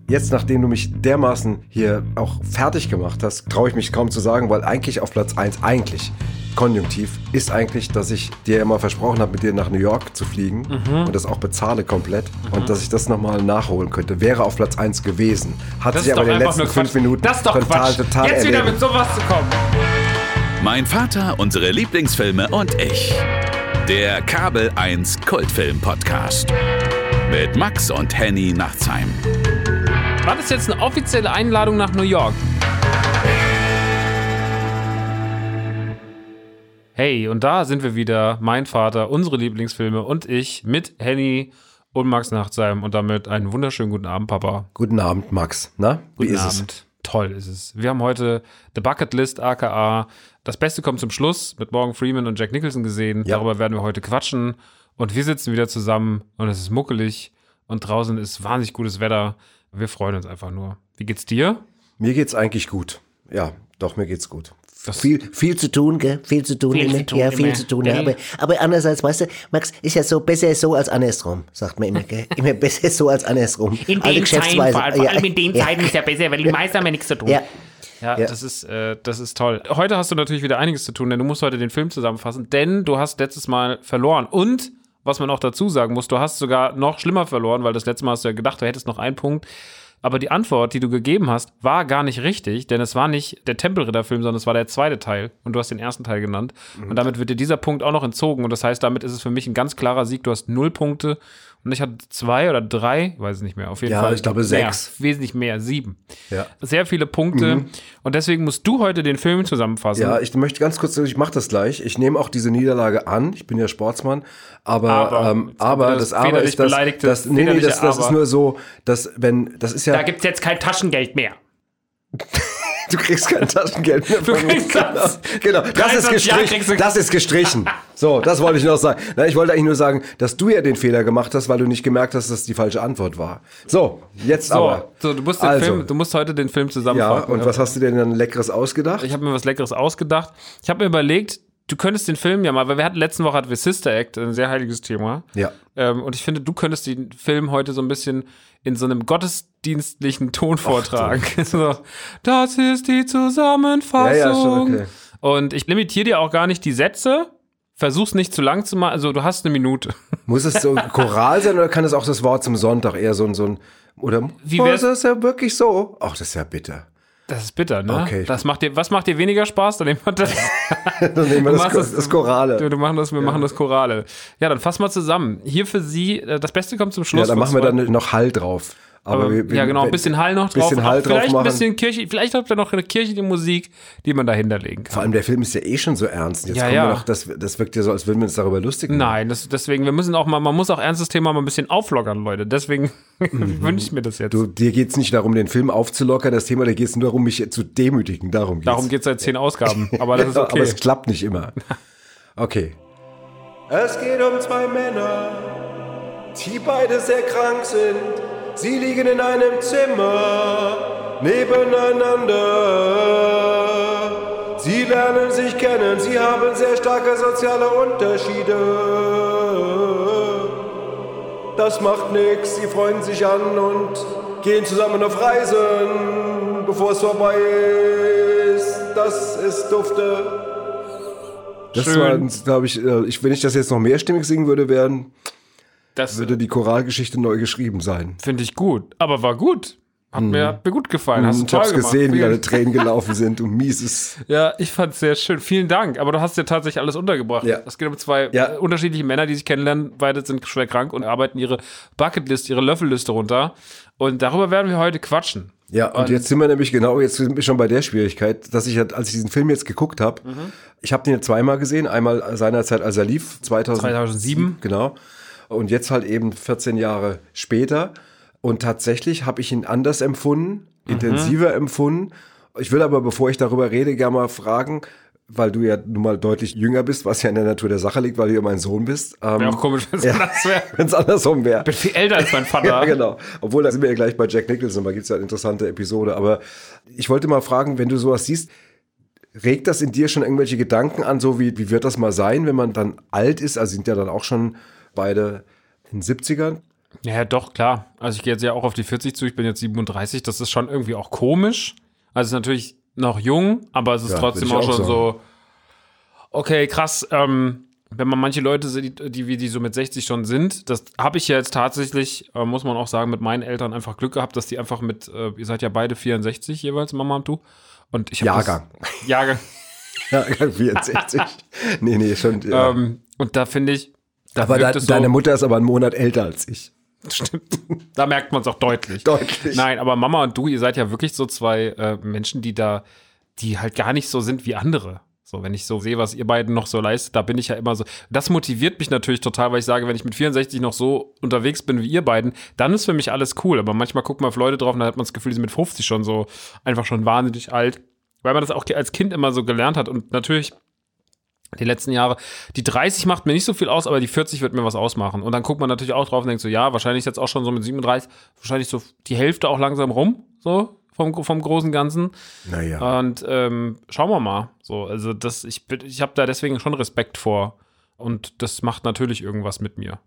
Jetzt, nachdem du mich dermaßen hier auch fertig gemacht hast, traue ich mich kaum zu sagen, weil eigentlich auf Platz 1, konjunktiv, ist eigentlich, dass ich dir ja mal versprochen habe, mit dir nach New York zu fliegen und das auch bezahle komplett und dass ich das nochmal nachholen könnte. Wäre auf Platz 1 gewesen. Hat Das sich ist aber doch in den einfach letzten nur 5 Minuten Das ist doch Quatsch. total Jetzt wieder erledigt. mit sowas zu kommen. Mein Vater, unsere Lieblingsfilme und ich. Der Kabel 1 Kultfilm-Podcast. Mit Max und Henny Nachtsheim. War das jetzt eine offizielle Einladung nach New York? Hey, und da sind wir wieder. Mein Vater, unsere Lieblingsfilme und ich mit Henny und Max Nachtsheim. Und damit einen wunderschönen guten Abend, Papa. Guten Abend, Max. Na, wie Guten ist Abend. es? Toll ist es. Wir haben heute The Bucket List, aka Das Beste kommt zum Schluss, mit Morgan Freeman und Jack Nicholson gesehen. Ja. Darüber werden wir heute quatschen. Und wir sitzen wieder zusammen und es ist muckelig. Und draußen ist wahnsinnig gutes Wetter. Wir freuen uns einfach nur. Wie geht's dir? Mir geht's eigentlich gut. Ja, doch, mir geht's gut. Viel zu tun, gell? Viel zu tun. Viel immer. zu tun, Ja, viel immer. zu tun. Ja. Aber andererseits, weißt du, Max, ist ja so, besser so als andersrum, sagt man immer, gell? Immer besser so als andersrum. In Alte den Zeiten, Geschäftsweise. vor allem in den Zeiten ist ja besser, weil die meisten haben ja nichts zu tun. Ja. Ja, Ja. das ist toll. Heute hast du natürlich wieder einiges zu tun, denn du musst heute den Film zusammenfassen, denn du hast letztes Mal verloren. Und, was man auch dazu sagen muss, du hast sogar noch schlimmer verloren, weil das letzte Mal hast du ja gedacht, du hättest noch einen Punkt. Aber die Antwort, die du gegeben hast, war gar nicht richtig, denn es war nicht der Tempelritter-Film, sondern es war der zweite Teil. Und du hast den ersten Teil genannt. Und damit wird dir dieser Punkt auch noch entzogen. Und das heißt, damit ist es für mich ein ganz klarer Sieg. Du hast 0 Punkte. Und ich hatte 2 oder 3, weiß ich nicht mehr. Auf jeden Ja, Fall. ich glaube mehr, 6. wesentlich mehr, 7. Ja. Sehr viele Punkte. Und deswegen musst du heute den Film zusammenfassen. Ja, ich möchte ganz kurz, ich mache das gleich. Ich nehme auch diese Niederlage an. Ich bin ja Sportsmann. Aber das Aber väterlich ist das, beleidigte, das väterliche ist Aber. nur so, dass das ist ja, Da gibt's jetzt kein Taschengeld mehr. du kriegst kein Taschengeld mehr von mir. kriegst das. Genau, das 23 ist Jahre gestrichen. kriegst du- Das ist gestrichen. So, das wollte ich noch sagen. Na, ich wollte eigentlich nur sagen, dass du ja den Fehler gemacht hast, weil du nicht gemerkt hast, dass das die falsche Antwort war. So, jetzt aber. So, du musst du musst heute den Film Ja, zusammenfassen. und was hast du dir denn Leckeres ausgedacht? Ich habe mir was Leckeres ausgedacht. Ich habe mir überlegt, du könntest den Film ja mal, weil letzte Woche hatten wir Sister Act, ein sehr heiliges Thema. Ja. Und ich finde, du könntest den Film heute so ein bisschen in so einem gottesdienstlichen Ton vortragen. So, das ist die Zusammenfassung. Ja, schon okay. Und ich limitiere dir auch gar nicht die Sätze. Versuch's nicht zu lang zu machen. Also du hast 1 Minute. Muss es so Choral sein oder kann es auch das Wort zum Sonntag eher so ein oder Wie wär's- ist das ja wirklich so? Ach, das ist ja bitter. Das ist bitter, ne? Okay. Was macht dir weniger Spaß? Dann nehmen wir das. Dann nehmen wir Du machst das Chorale. Wir machen das Chorale. Ja, dann fassen wir zusammen. Hier für Sie, das Beste kommt zum Schluss. Ja, dann von machen wir zwei- dann noch Hall drauf. Aber ja, genau, ein bisschen Hall noch drauf. bisschen Hall Auch vielleicht drauf ein machen. bisschen Kirche, vielleicht habt ihr noch eine kirchliche Musik, die man dahinter legen kann. Vor allem der Film ist ja eh schon so ernst. Jetzt Ja, kommen ja. wir noch, das wirkt ja so, als würden wir uns darüber lustig machen. Nein, deswegen, wir müssen auch mal, man muss auch ernstes Thema mal ein bisschen auflockern, Leute. Deswegen wünsche ich mir das jetzt. Dir geht es nicht darum, den Film aufzulockern, das Thema, da geht es nur darum, mich zu demütigen. Darum Darum geht es seit 10 Ausgaben. Aber das ist Ja, okay. aber es klappt nicht immer. Okay. Es geht um 2 Männer, die beide sehr krank sind. Sie liegen in einem Zimmer nebeneinander. Sie lernen sich kennen, sie haben sehr starke soziale Unterschiede. Das macht nichts, sie freuen sich an und gehen zusammen auf Reisen, bevor es vorbei ist. Das ist dufte. Das Schön. war, glaube ich, wenn ich das jetzt noch mehrstimmig singen würde, Das würde die Choralgeschichte neu geschrieben sein. finde ich gut. Aber war gut. Hat mir gut gefallen. Hast du Ich hab's toll gemacht. gesehen, wie Vielen- deine Tränen gelaufen sind und mieses. Ja, ich fand's sehr schön. Vielen Dank. Aber du hast ja tatsächlich alles untergebracht. Ja. Es geht um 2 Ja. unterschiedliche Männer, die sich kennenlernen. Beide sind schwer krank und arbeiten ihre Bucketlist, ihre Löffelliste runter. Und darüber werden wir heute quatschen. Ja, und jetzt sind wir nämlich jetzt sind wir schon bei der Schwierigkeit, dass ich, als ich diesen Film jetzt geguckt habe, ich habe den jetzt zweimal gesehen. Einmal seinerzeit, als er lief, 2007. Genau. Und jetzt halt eben 14 Jahre später. Und tatsächlich habe ich ihn anders empfunden, intensiver empfunden. Ich will aber, bevor ich darüber rede, gerne mal fragen, weil du ja nun mal deutlich jünger bist, was ja in der Natur der Sache liegt, weil du ja mein Sohn bist. Wäre auch komisch, wenn es anders wäre. Wenn es andersrum wäre. Ich bin viel älter als mein Vater. Ja, genau. Obwohl, da sind wir ja gleich bei Jack Nicholson, da gibt es ja eine interessante Episode. Aber ich wollte mal fragen, wenn du sowas siehst, regt das in dir schon irgendwelche Gedanken an, so wie wird das mal sein, wenn man dann alt ist? Also sind ja dann auch schon beide in den 70ern. Ja, doch, klar. Also ich gehe jetzt ja auch auf die 40 zu, ich bin jetzt 37, das ist schon irgendwie auch komisch. Also es ist natürlich noch jung, aber es ist trotzdem auch schon so, okay, krass, wenn man manche Leute sieht, die so mit 60 schon sind, das habe ich ja jetzt tatsächlich, muss man auch sagen, mit meinen Eltern einfach Glück gehabt, dass die einfach ihr seid ja beide 64 jeweils, Mama und du. Und ich Jahrgang. Jahrgang 64. Nee, schon. Ja. Und da finde ich, aber deine Mutter ist aber einen Monat älter als ich. Stimmt. Da merkt man es auch deutlich. Nein, aber Mama und du, ihr seid ja wirklich so zwei Menschen, die halt gar nicht so sind wie andere. So, wenn ich so sehe, was ihr beiden noch so leistet, da bin ich ja immer so. Das motiviert mich natürlich total, weil ich sage, wenn ich mit 64 noch so unterwegs bin wie ihr beiden, dann ist für mich alles cool. Aber manchmal guckt man auf Leute drauf und dann hat man das Gefühl, die sind mit 50 schon so einfach schon wahnsinnig alt. Weil man das auch als Kind immer so gelernt hat. Und natürlich die letzten Jahre, die 30 macht mir nicht so viel aus, aber die 40 wird mir was ausmachen. Und dann guckt man natürlich auch drauf und denkt so, ja, wahrscheinlich jetzt auch schon so mit 37, wahrscheinlich so die Hälfte auch langsam rum, so vom großen Ganzen. Naja. Und schauen wir mal. So, also ich habe da deswegen schon Respekt vor. Und das macht natürlich irgendwas mit mir.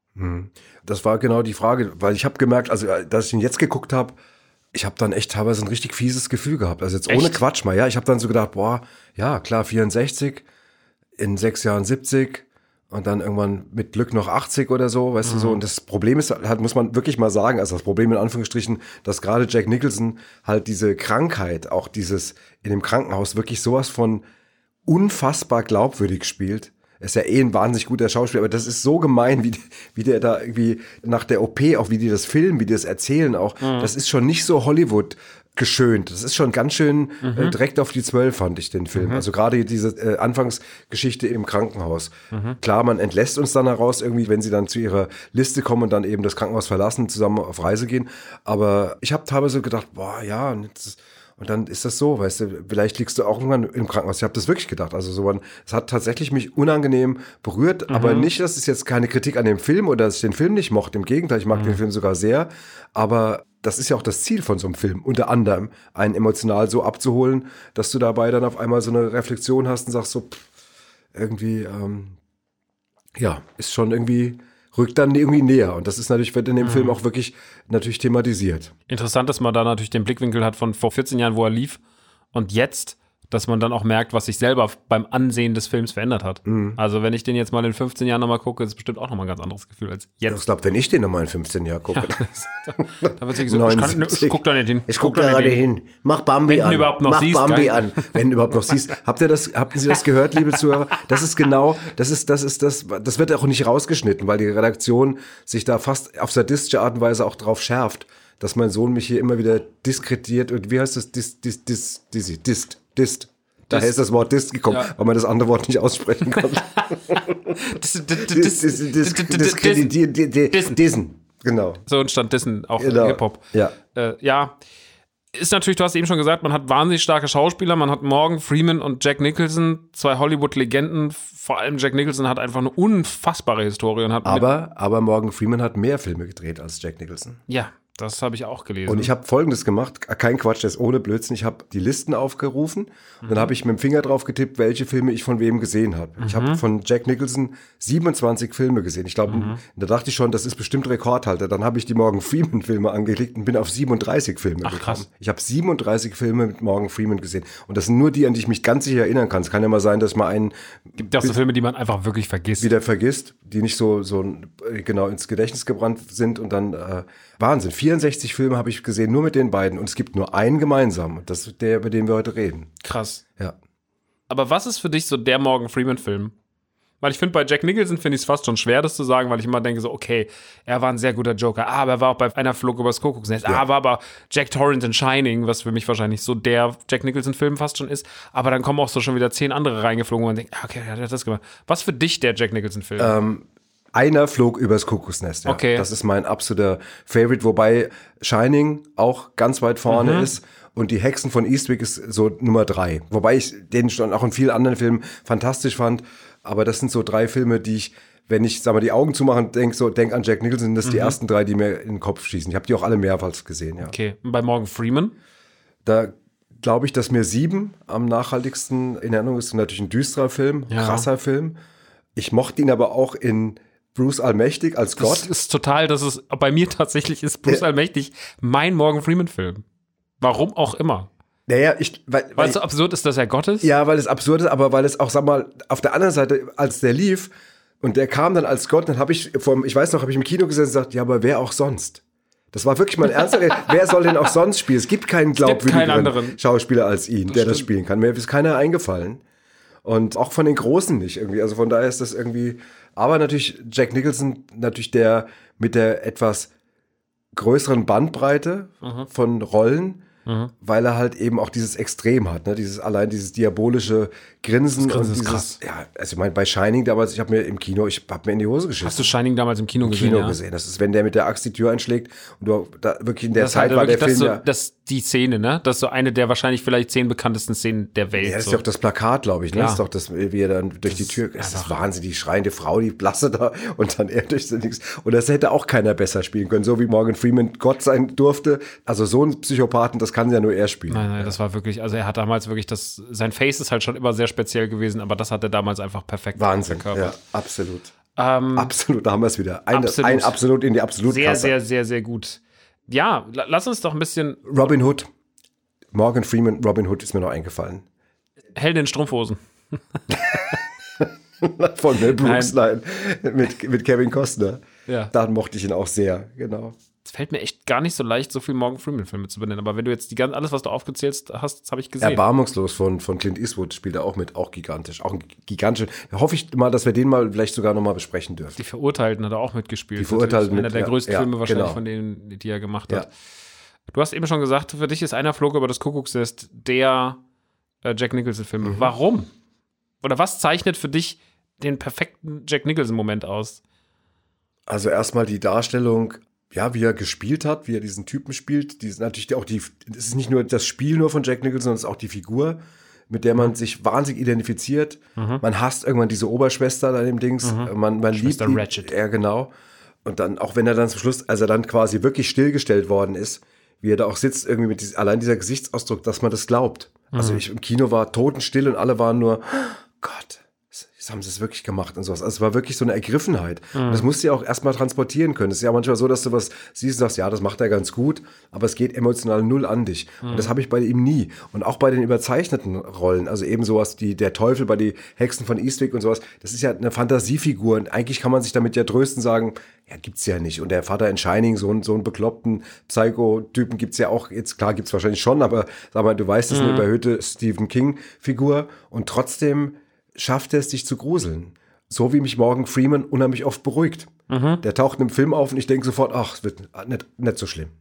Das war genau die Frage, weil ich habe gemerkt, also dass ich ihn jetzt geguckt habe, ich habe dann echt teilweise ein richtig fieses Gefühl gehabt. Also jetzt ohne Quatsch mal, ja. Ich habe dann so gedacht, boah, ja, klar, 64, in 6 Jahren 70 und dann irgendwann mit Glück noch 80 oder so, weißt du so. Und das Problem ist halt, muss man wirklich mal sagen, also das Problem in Anführungsstrichen, dass gerade Jack Nicholson halt diese Krankheit, auch dieses in dem Krankenhaus wirklich sowas von unfassbar glaubwürdig spielt. Er ist ja ein wahnsinnig guter Schauspieler, aber das ist so gemein, wie der da irgendwie nach der OP, auch wie die das filmen, wie die das erzählen auch. Das ist schon nicht so Hollywood geschönt. Das ist schon ganz schön direkt auf die 12, fand ich, den Film. Also gerade diese Anfangsgeschichte im Krankenhaus. Klar, man entlässt uns dann heraus irgendwie, wenn sie dann zu ihrer Liste kommen und dann eben das Krankenhaus verlassen, zusammen auf Reise gehen. Aber ich habe teilweise gedacht, boah, ja, und dann ist das so, weißt du, vielleicht liegst du auch irgendwann im Krankenhaus. Ich habe das wirklich gedacht. Also es hat tatsächlich mich unangenehm berührt, aber nicht, dass es jetzt keine Kritik an dem Film oder dass ich den Film nicht mochte. Im Gegenteil, ich mag den Film sogar sehr. Aber das ist ja auch das Ziel von so einem Film, unter anderem einen emotional so abzuholen, dass du dabei dann auf einmal so eine Reflexion hast und sagst so, irgendwie, ist schon irgendwie, rückt dann irgendwie näher. Und das ist natürlich, wird in dem Film auch wirklich natürlich thematisiert. Interessant, dass man da natürlich den Blickwinkel hat von vor 14 Jahren, wo er lief und jetzt, dass man dann auch merkt, was sich selber beim Ansehen des Films verändert hat. Also wenn ich den jetzt mal in 15 Jahren nochmal gucke, ist es bestimmt auch nochmal ein ganz anderes Gefühl als jetzt. Ich glaube, wenn ich den nochmal in 15 Jahren gucke. Da wird sich so, ich guck da nicht hin. Ich guck da gerade hin. Mach Bambi Wenn an. du überhaupt noch Mach siehst, Bambi geil. an. Wenn du überhaupt noch siehst. Habt Sie das gehört, liebe Zuhörer? Das ist genau, das wird auch nicht rausgeschnitten, weil die Redaktion sich da fast auf sadistische Art und Weise auch drauf schärft, dass mein Sohn mich hier immer wieder diskretiert und wie heißt das? Dist. Daher ist das Wort Dist gekommen, weil man das andere Wort nicht aussprechen konnte. Dissen. Genau. So entstand Dissen auch Genau. Hip-Hop. Ja. Ja, ist natürlich, du hast eben schon gesagt, man hat wahnsinnig starke Schauspieler, man hat Morgan Freeman und Jack Nicholson, zwei Hollywood-Legenden, vor allem Jack Nicholson hat einfach eine unfassbare Historie. Und hat Aber Morgan Freeman hat mehr Filme gedreht als Jack Nicholson. ja, das habe ich auch gelesen. Und ich habe Folgendes gemacht, kein Quatsch, das ist ohne Blödsinn. Ich habe die Listen aufgerufen und dann habe ich mit dem Finger drauf getippt, welche Filme ich von wem gesehen habe. Ich habe von Jack Nicholson 27 Filme gesehen. Ich glaube, da dachte ich schon, das ist bestimmt Rekordhalter. Dann habe ich die Morgan Freeman Filme angeklickt und bin auf 37 Filme gekommen. Krass. Ich habe 37 Filme mit Morgan Freeman gesehen. Und das sind nur die, an die ich mich ganz sicher erinnern kann. Es kann ja mal sein, dass mal einen gibt ja auch so Filme, die man einfach wirklich vergisst. wieder vergisst, die nicht so genau ins Gedächtnis gebrannt sind und dann Wahnsinn. 64 Filme habe ich gesehen, nur mit den beiden und es gibt nur einen gemeinsam und das ist der, über den wir heute reden. Krass. Ja. Aber was ist für dich so der Morgan Freeman-Film? Weil ich finde, bei Jack Nicholson finde ich es fast schon schwer, das zu sagen, weil ich immer denke so, okay, er war ein sehr guter Joker, aber er war auch bei Einer flog übers Kuckucksnest, war aber Jack Torrance in Shining, was für mich wahrscheinlich so der Jack Nicholson-Film fast schon ist, aber dann kommen auch so schon wieder 10 andere reingeflogen und man denkt, okay, er hat das gemacht. Was für dich der Jack Nicholson-Film? Einer flog übers Kuckucksnest. Ja. Okay. Das ist mein absoluter Favorite, wobei Shining auch ganz weit vorne ist. Und die Hexen von Eastwick ist so Nummer 3. Wobei ich den schon auch in vielen anderen Filmen fantastisch fand. Aber das sind so 3 Filme, die ich, wenn ich, sag mal, die Augen zumache und denk an Jack Nicholson, das sind die ersten 3, die mir in den Kopf schießen. Ich habe die auch alle mehrmals gesehen, ja. Okay, und bei Morgan Freeman? Da glaube ich, dass mir 7 am nachhaltigsten in Erinnerung ist. Natürlich ein düsterer Film, krasser Film. Ich mochte ihn aber auch in Bruce Allmächtig als Gott. Das ist total, bei mir tatsächlich ist Bruce Allmächtig mein Morgan Freeman-Film. Warum auch immer. Naja, weil es so absurd ist, dass er Gott ist? Ja, weil es absurd ist, aber weil es auch, sag mal, auf der anderen Seite, als der lief und der kam dann als Gott, dann habe ich im Kino gesessen und gesagt, ja, aber wer auch sonst? Das war wirklich mein ernster wer soll denn auch sonst spielen? Es gibt keinen glaubwürdigeren Schauspieler als ihn, der das spielen kann. Mir ist keiner eingefallen. Und auch von den Großen nicht irgendwie. Also von daher ist das irgendwie, aber natürlich Jack Nicholson, natürlich der mit der etwas größeren Bandbreite von Rollen, weil er halt eben auch dieses Extrem hat, ne? Dieses diabolische Grinsen. Das Grinsen und ist krass. Ja, also ich meine, bei Shining damals, ich habe mir in die Hose geschissen. Hast du Shining damals im Kino gesehen? Das ist, wenn der mit der Axt die Tür einschlägt und du da wirklich in der das Zeit halt war der wirklich, Film die Szene, ne? Das ist so eine der wahrscheinlich vielleicht 10 bekanntesten Szenen der Welt. Ja, das ist so. ja auch das Plakat, glaube ich, ne? Ja. Das ist doch das, wie er dann durch die Tür, das ist Wahnsinn, die schreiende Frau, die Blasse da und dann er durch so nichts. Und das hätte auch keiner besser spielen können, so wie Morgan Freeman Gott sein durfte. Also so ein Psychopathen, das kann ja nur er spielen. Nein, das war wirklich, also er hat damals wirklich sein Face ist halt schon immer sehr speziell gewesen, aber das hat er damals einfach perfekt Wahnsinn, verkörpert. ja, absolut. Absolut, da haben wir es wieder. Ein Absolut. Absolut in die Absolutkasse. Sehr, sehr, sehr, sehr gut. Ja, lass uns doch ein bisschen Robin Hood. Morgan Freeman, Robin Hood ist mir noch eingefallen. Helden in Strumpfhosen. Von Mel Brooks, nein. Mit Kevin Costner. Ja. Da mochte ich ihn auch sehr, genau. Es fällt mir echt gar nicht so leicht, so viel Morgan Freeman-Filme zu benennen. Aber wenn du jetzt alles, was du aufgezählt hast, das habe ich gesehen. Erbarmungslos von Clint Eastwood spielt er auch mit, auch gigantisch. Auch ein gigantisch. Da hoffe ich mal, dass wir den mal vielleicht sogar noch mal besprechen dürfen. Die Verurteilten hat er auch mitgespielt. Die Verurteilten einer der größten Filme wahrscheinlich genau. von denen, die er gemacht hat. Du hast eben schon gesagt, für dich ist Einer flog über das Kuckucksnest der Jack Nicholson-Film. Warum? Oder was zeichnet für dich den perfekten Jack Nicholson-Moment aus? Also erstmal die Darstellung, ja, wie er gespielt hat, wie er diesen Typen spielt. Es ist nicht nur das Spiel nur von Jack Nicholson, sondern es ist auch die Figur, mit der man sich wahnsinnig identifiziert. Man hasst irgendwann diese Oberschwester da dem Dings. Man liebt die. Ratched. Ja, genau. Und dann, auch wenn er dann zum Schluss, als er dann quasi wirklich stillgestellt worden ist, wie er da auch sitzt, irgendwie mit allein dieser Gesichtsausdruck, dass man das glaubt. Also im Kino war totenstill und alle waren nur, Gott, jetzt haben sie es wirklich gemacht und sowas. Also es war wirklich so eine Ergriffenheit. Und das musst du ja auch erstmal transportieren können. Es ist ja manchmal so, dass du was siehst und sagst, ja, das macht er ganz gut, aber es geht emotional null an dich. Und das habe ich bei ihm nie. Und auch bei den überzeichneten Rollen, also eben sowas, der Teufel bei die Hexen von Eastwick und sowas, das ist ja eine Fantasiefigur. Und eigentlich kann man sich damit ja trösten, sagen, ja, gibt's ja nicht. Und der Vater in Shining, so einen bekloppten Psycho-Typen gibt's ja auch, jetzt klar gibt's wahrscheinlich schon, aber sag mal, du weißt, das ist eine überhöhte Stephen King-Figur und trotzdem schafft er es, dich zu gruseln. So wie mich Morgan Freeman unheimlich oft beruhigt. Der taucht in einem Film auf und ich denke sofort, ach, es wird nicht so schlimm.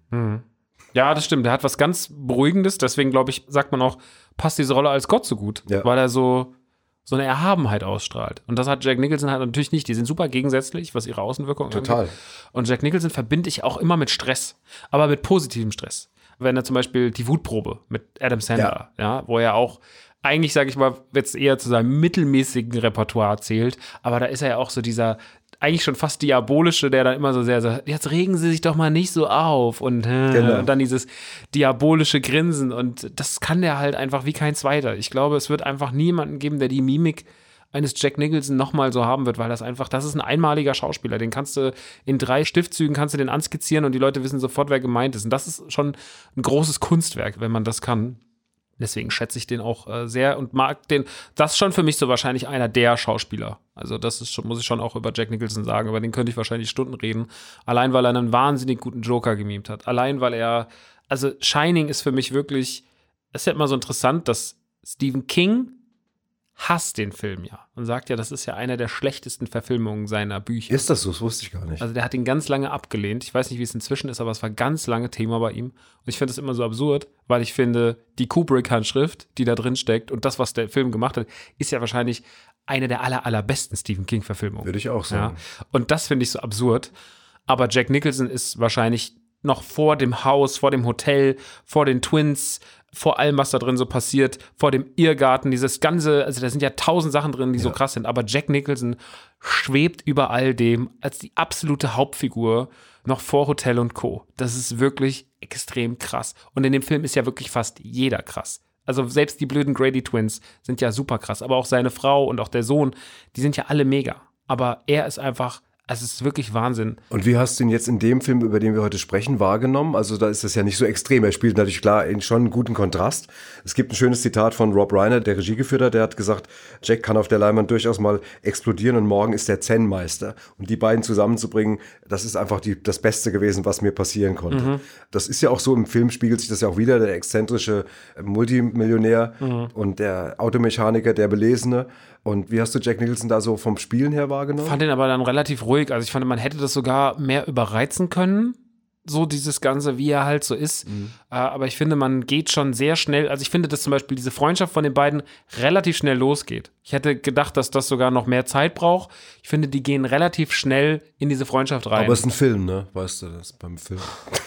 Ja, das stimmt. Der hat was ganz Beruhigendes. Deswegen, glaube ich, sagt man auch, passt diese Rolle als Gott so gut. Ja. Weil er so eine Erhabenheit ausstrahlt. Und das hat Jack Nicholson halt natürlich nicht. Die sind super gegensätzlich, was ihre Außenwirkung Total. angeht. Und Jack Nicholson verbinde ich auch immer mit Stress. Aber mit positivem Stress. Wenn er zum Beispiel die Wutprobe mit Adam Sandler, wo er auch eigentlich, sage ich mal, jetzt eher zu seinem mittelmäßigen Repertoire zählt, aber da ist er ja auch so dieser eigentlich schon fast diabolische, der dann immer so sehr so, jetzt regen Sie sich doch mal nicht so auf und dann dieses diabolische Grinsen und das kann der halt einfach wie kein Zweiter. Ich glaube, es wird einfach niemanden geben, der die Mimik eines Jack Nicholson nochmal so haben wird, weil das ist ein einmaliger Schauspieler, den kannst du in 3 Stiftzügen den anskizzieren und die Leute wissen sofort, wer gemeint ist und das ist schon ein großes Kunstwerk, wenn man das kann. Deswegen schätze ich den auch sehr und mag den. Das ist schon für mich so wahrscheinlich einer der Schauspieler. Also das ist schon, muss ich schon auch über Jack Nicholson sagen. Über den könnte ich wahrscheinlich Stunden reden. Allein, weil er einen wahnsinnig guten Joker gemimt hat. Allein, weil also Shining ist für mich wirklich, es ist ja immer so interessant, dass Stephen King hasst den Film ja und sagt ja, das ist ja eine der schlechtesten Verfilmungen seiner Bücher. Ist das so? Das wusste ich gar nicht. Also der hat ihn ganz lange abgelehnt. Ich weiß nicht, wie es inzwischen ist, aber es war ganz lange Thema bei ihm. Und ich finde es immer so absurd, weil ich finde, die Kubrick-Handschrift, die da drin steckt und das, was der Film gemacht hat, ist ja wahrscheinlich eine der allerbesten Stephen King-Verfilmungen. Würde ich auch sagen. Ja? Und das finde ich so absurd. Aber Jack Nicholson ist wahrscheinlich noch vor dem Haus, vor dem Hotel, vor den Twins, vor allem, was da drin so passiert, vor dem Irrgarten, dieses ganze, also da sind ja 1000 Sachen drin, die so krass sind, aber Jack Nicholson schwebt über all dem als die absolute Hauptfigur noch vor Hotel und Co. Das ist wirklich extrem krass. Und in dem Film ist ja wirklich fast jeder krass. Also selbst die blöden Grady-Twins sind ja super krass, aber auch seine Frau und auch der Sohn, die sind ja alle mega. Aber er ist einfach, Also es ist wirklich Wahnsinn. Und wie hast du ihn jetzt in dem Film, über den wir heute sprechen, wahrgenommen? Also da ist das ja nicht so extrem. Er spielt natürlich klar schon einen guten Kontrast. Es gibt ein schönes Zitat von Rob Reiner, der Regie geführt hat. Der hat gesagt, Jack kann auf der Leinwand durchaus mal explodieren und morgen ist der Zen-Meister. Und die beiden zusammenzubringen, das ist einfach das Beste gewesen, was mir passieren konnte. Das ist ja auch so, im Film spiegelt sich das ja auch wieder, der exzentrische Multimillionär und der Automechaniker, der Belesene. Und wie hast du Jack Nicholson da so vom Spielen her wahrgenommen? Fand ihn aber dann relativ ruhig. Also ich fand, man hätte das sogar mehr überreizen können. So dieses Ganze, wie er halt so ist. Aber ich finde, man geht schon sehr schnell. Also ich finde, dass zum Beispiel diese Freundschaft von den beiden relativ schnell losgeht. Ich hätte gedacht, dass das sogar noch mehr Zeit braucht. Ich finde, die gehen relativ schnell in diese Freundschaft rein. Aber es ist ein Film, ne? Weißt du das beim Film?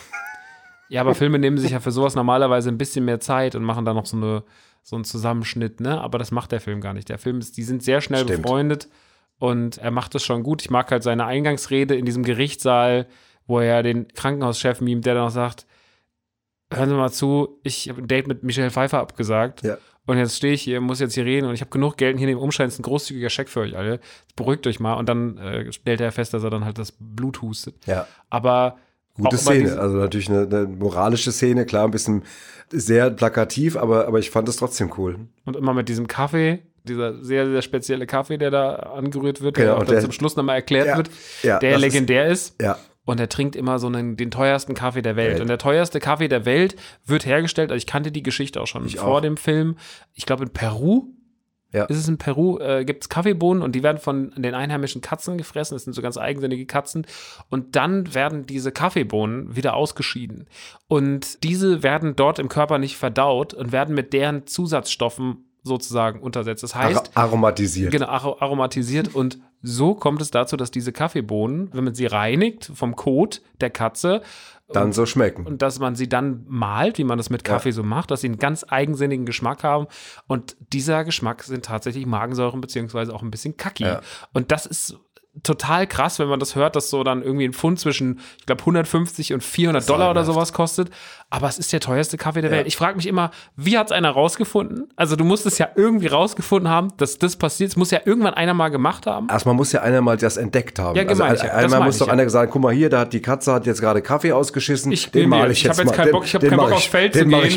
Ja, aber Filme nehmen sich ja für sowas normalerweise ein bisschen mehr Zeit und machen da noch so einen Zusammenschnitt, ne? Aber das macht der Film gar nicht. Der Film die sind sehr schnell befreundet und er macht das schon gut. Ich mag halt seine Eingangsrede in diesem Gerichtssaal, wo er den Krankenhauschef mimt, der dann auch sagt, hören Sie mal zu, ich habe ein Date mit Michelle Pfeiffer abgesagt. Ja. Und jetzt stehe ich hier, muss jetzt hier reden und ich habe genug Geld und hier in dem Umschein ist ein großzügiger Scheck für euch alle. Beruhigt euch mal. Und dann stellt er fest, dass er dann halt das Blut hustet. Ja. Aber gute Szene, also natürlich eine moralische Szene, klar, ein bisschen sehr plakativ, aber ich fand es trotzdem cool. Und immer mit diesem Kaffee, dieser sehr, sehr spezielle Kaffee, der da angerührt wird, der auch dann zum Schluss nochmal erklärt wird, der legendär ist. Ja. Und er trinkt immer so den teuersten Kaffee der Welt. Und der teuerste Kaffee der Welt wird hergestellt, also ich kannte die Geschichte auch schon vor dem Film, ich glaube in Peru. Ja. Ist es in Peru, gibt es Kaffeebohnen und die werden von den einheimischen Katzen gefressen. Das sind so ganz eigensinnige Katzen. Und dann werden diese Kaffeebohnen wieder ausgeschieden. Und diese werden dort im Körper nicht verdaut und werden mit deren Zusatzstoffen sozusagen untersetzt. Das heißt aromatisiert. Genau, aromatisiert. Und so kommt es dazu, dass diese Kaffeebohnen, wenn man sie reinigt vom Kot der Katze, dann so schmecken. Und dass man sie dann mahlt, wie man das mit Kaffee so macht, dass sie einen ganz eigensinnigen Geschmack haben. Und dieser Geschmack sind tatsächlich Magensäuren beziehungsweise auch ein bisschen Kaki. Ja. Und das ist total krass, wenn man das hört, dass so dann irgendwie ein Pfund zwischen, ich glaube, 150 und $400 oder sowas kostet. Aber es ist der teuerste Kaffee der Welt. Ich frage mich immer, wie hat es einer rausgefunden? Also du musst es ja irgendwie rausgefunden haben, dass das passiert. Es muss ja irgendwann einer mal gemacht haben. Erstmal muss ja einer mal das entdeckt haben. Ja, genau. Also einmal muss doch einer sagen, guck mal hier, die Katze hat jetzt gerade Kaffee ausgeschissen. Den male ich jetzt mal. Ich habe keinen Bock aufs Feld zu gehen.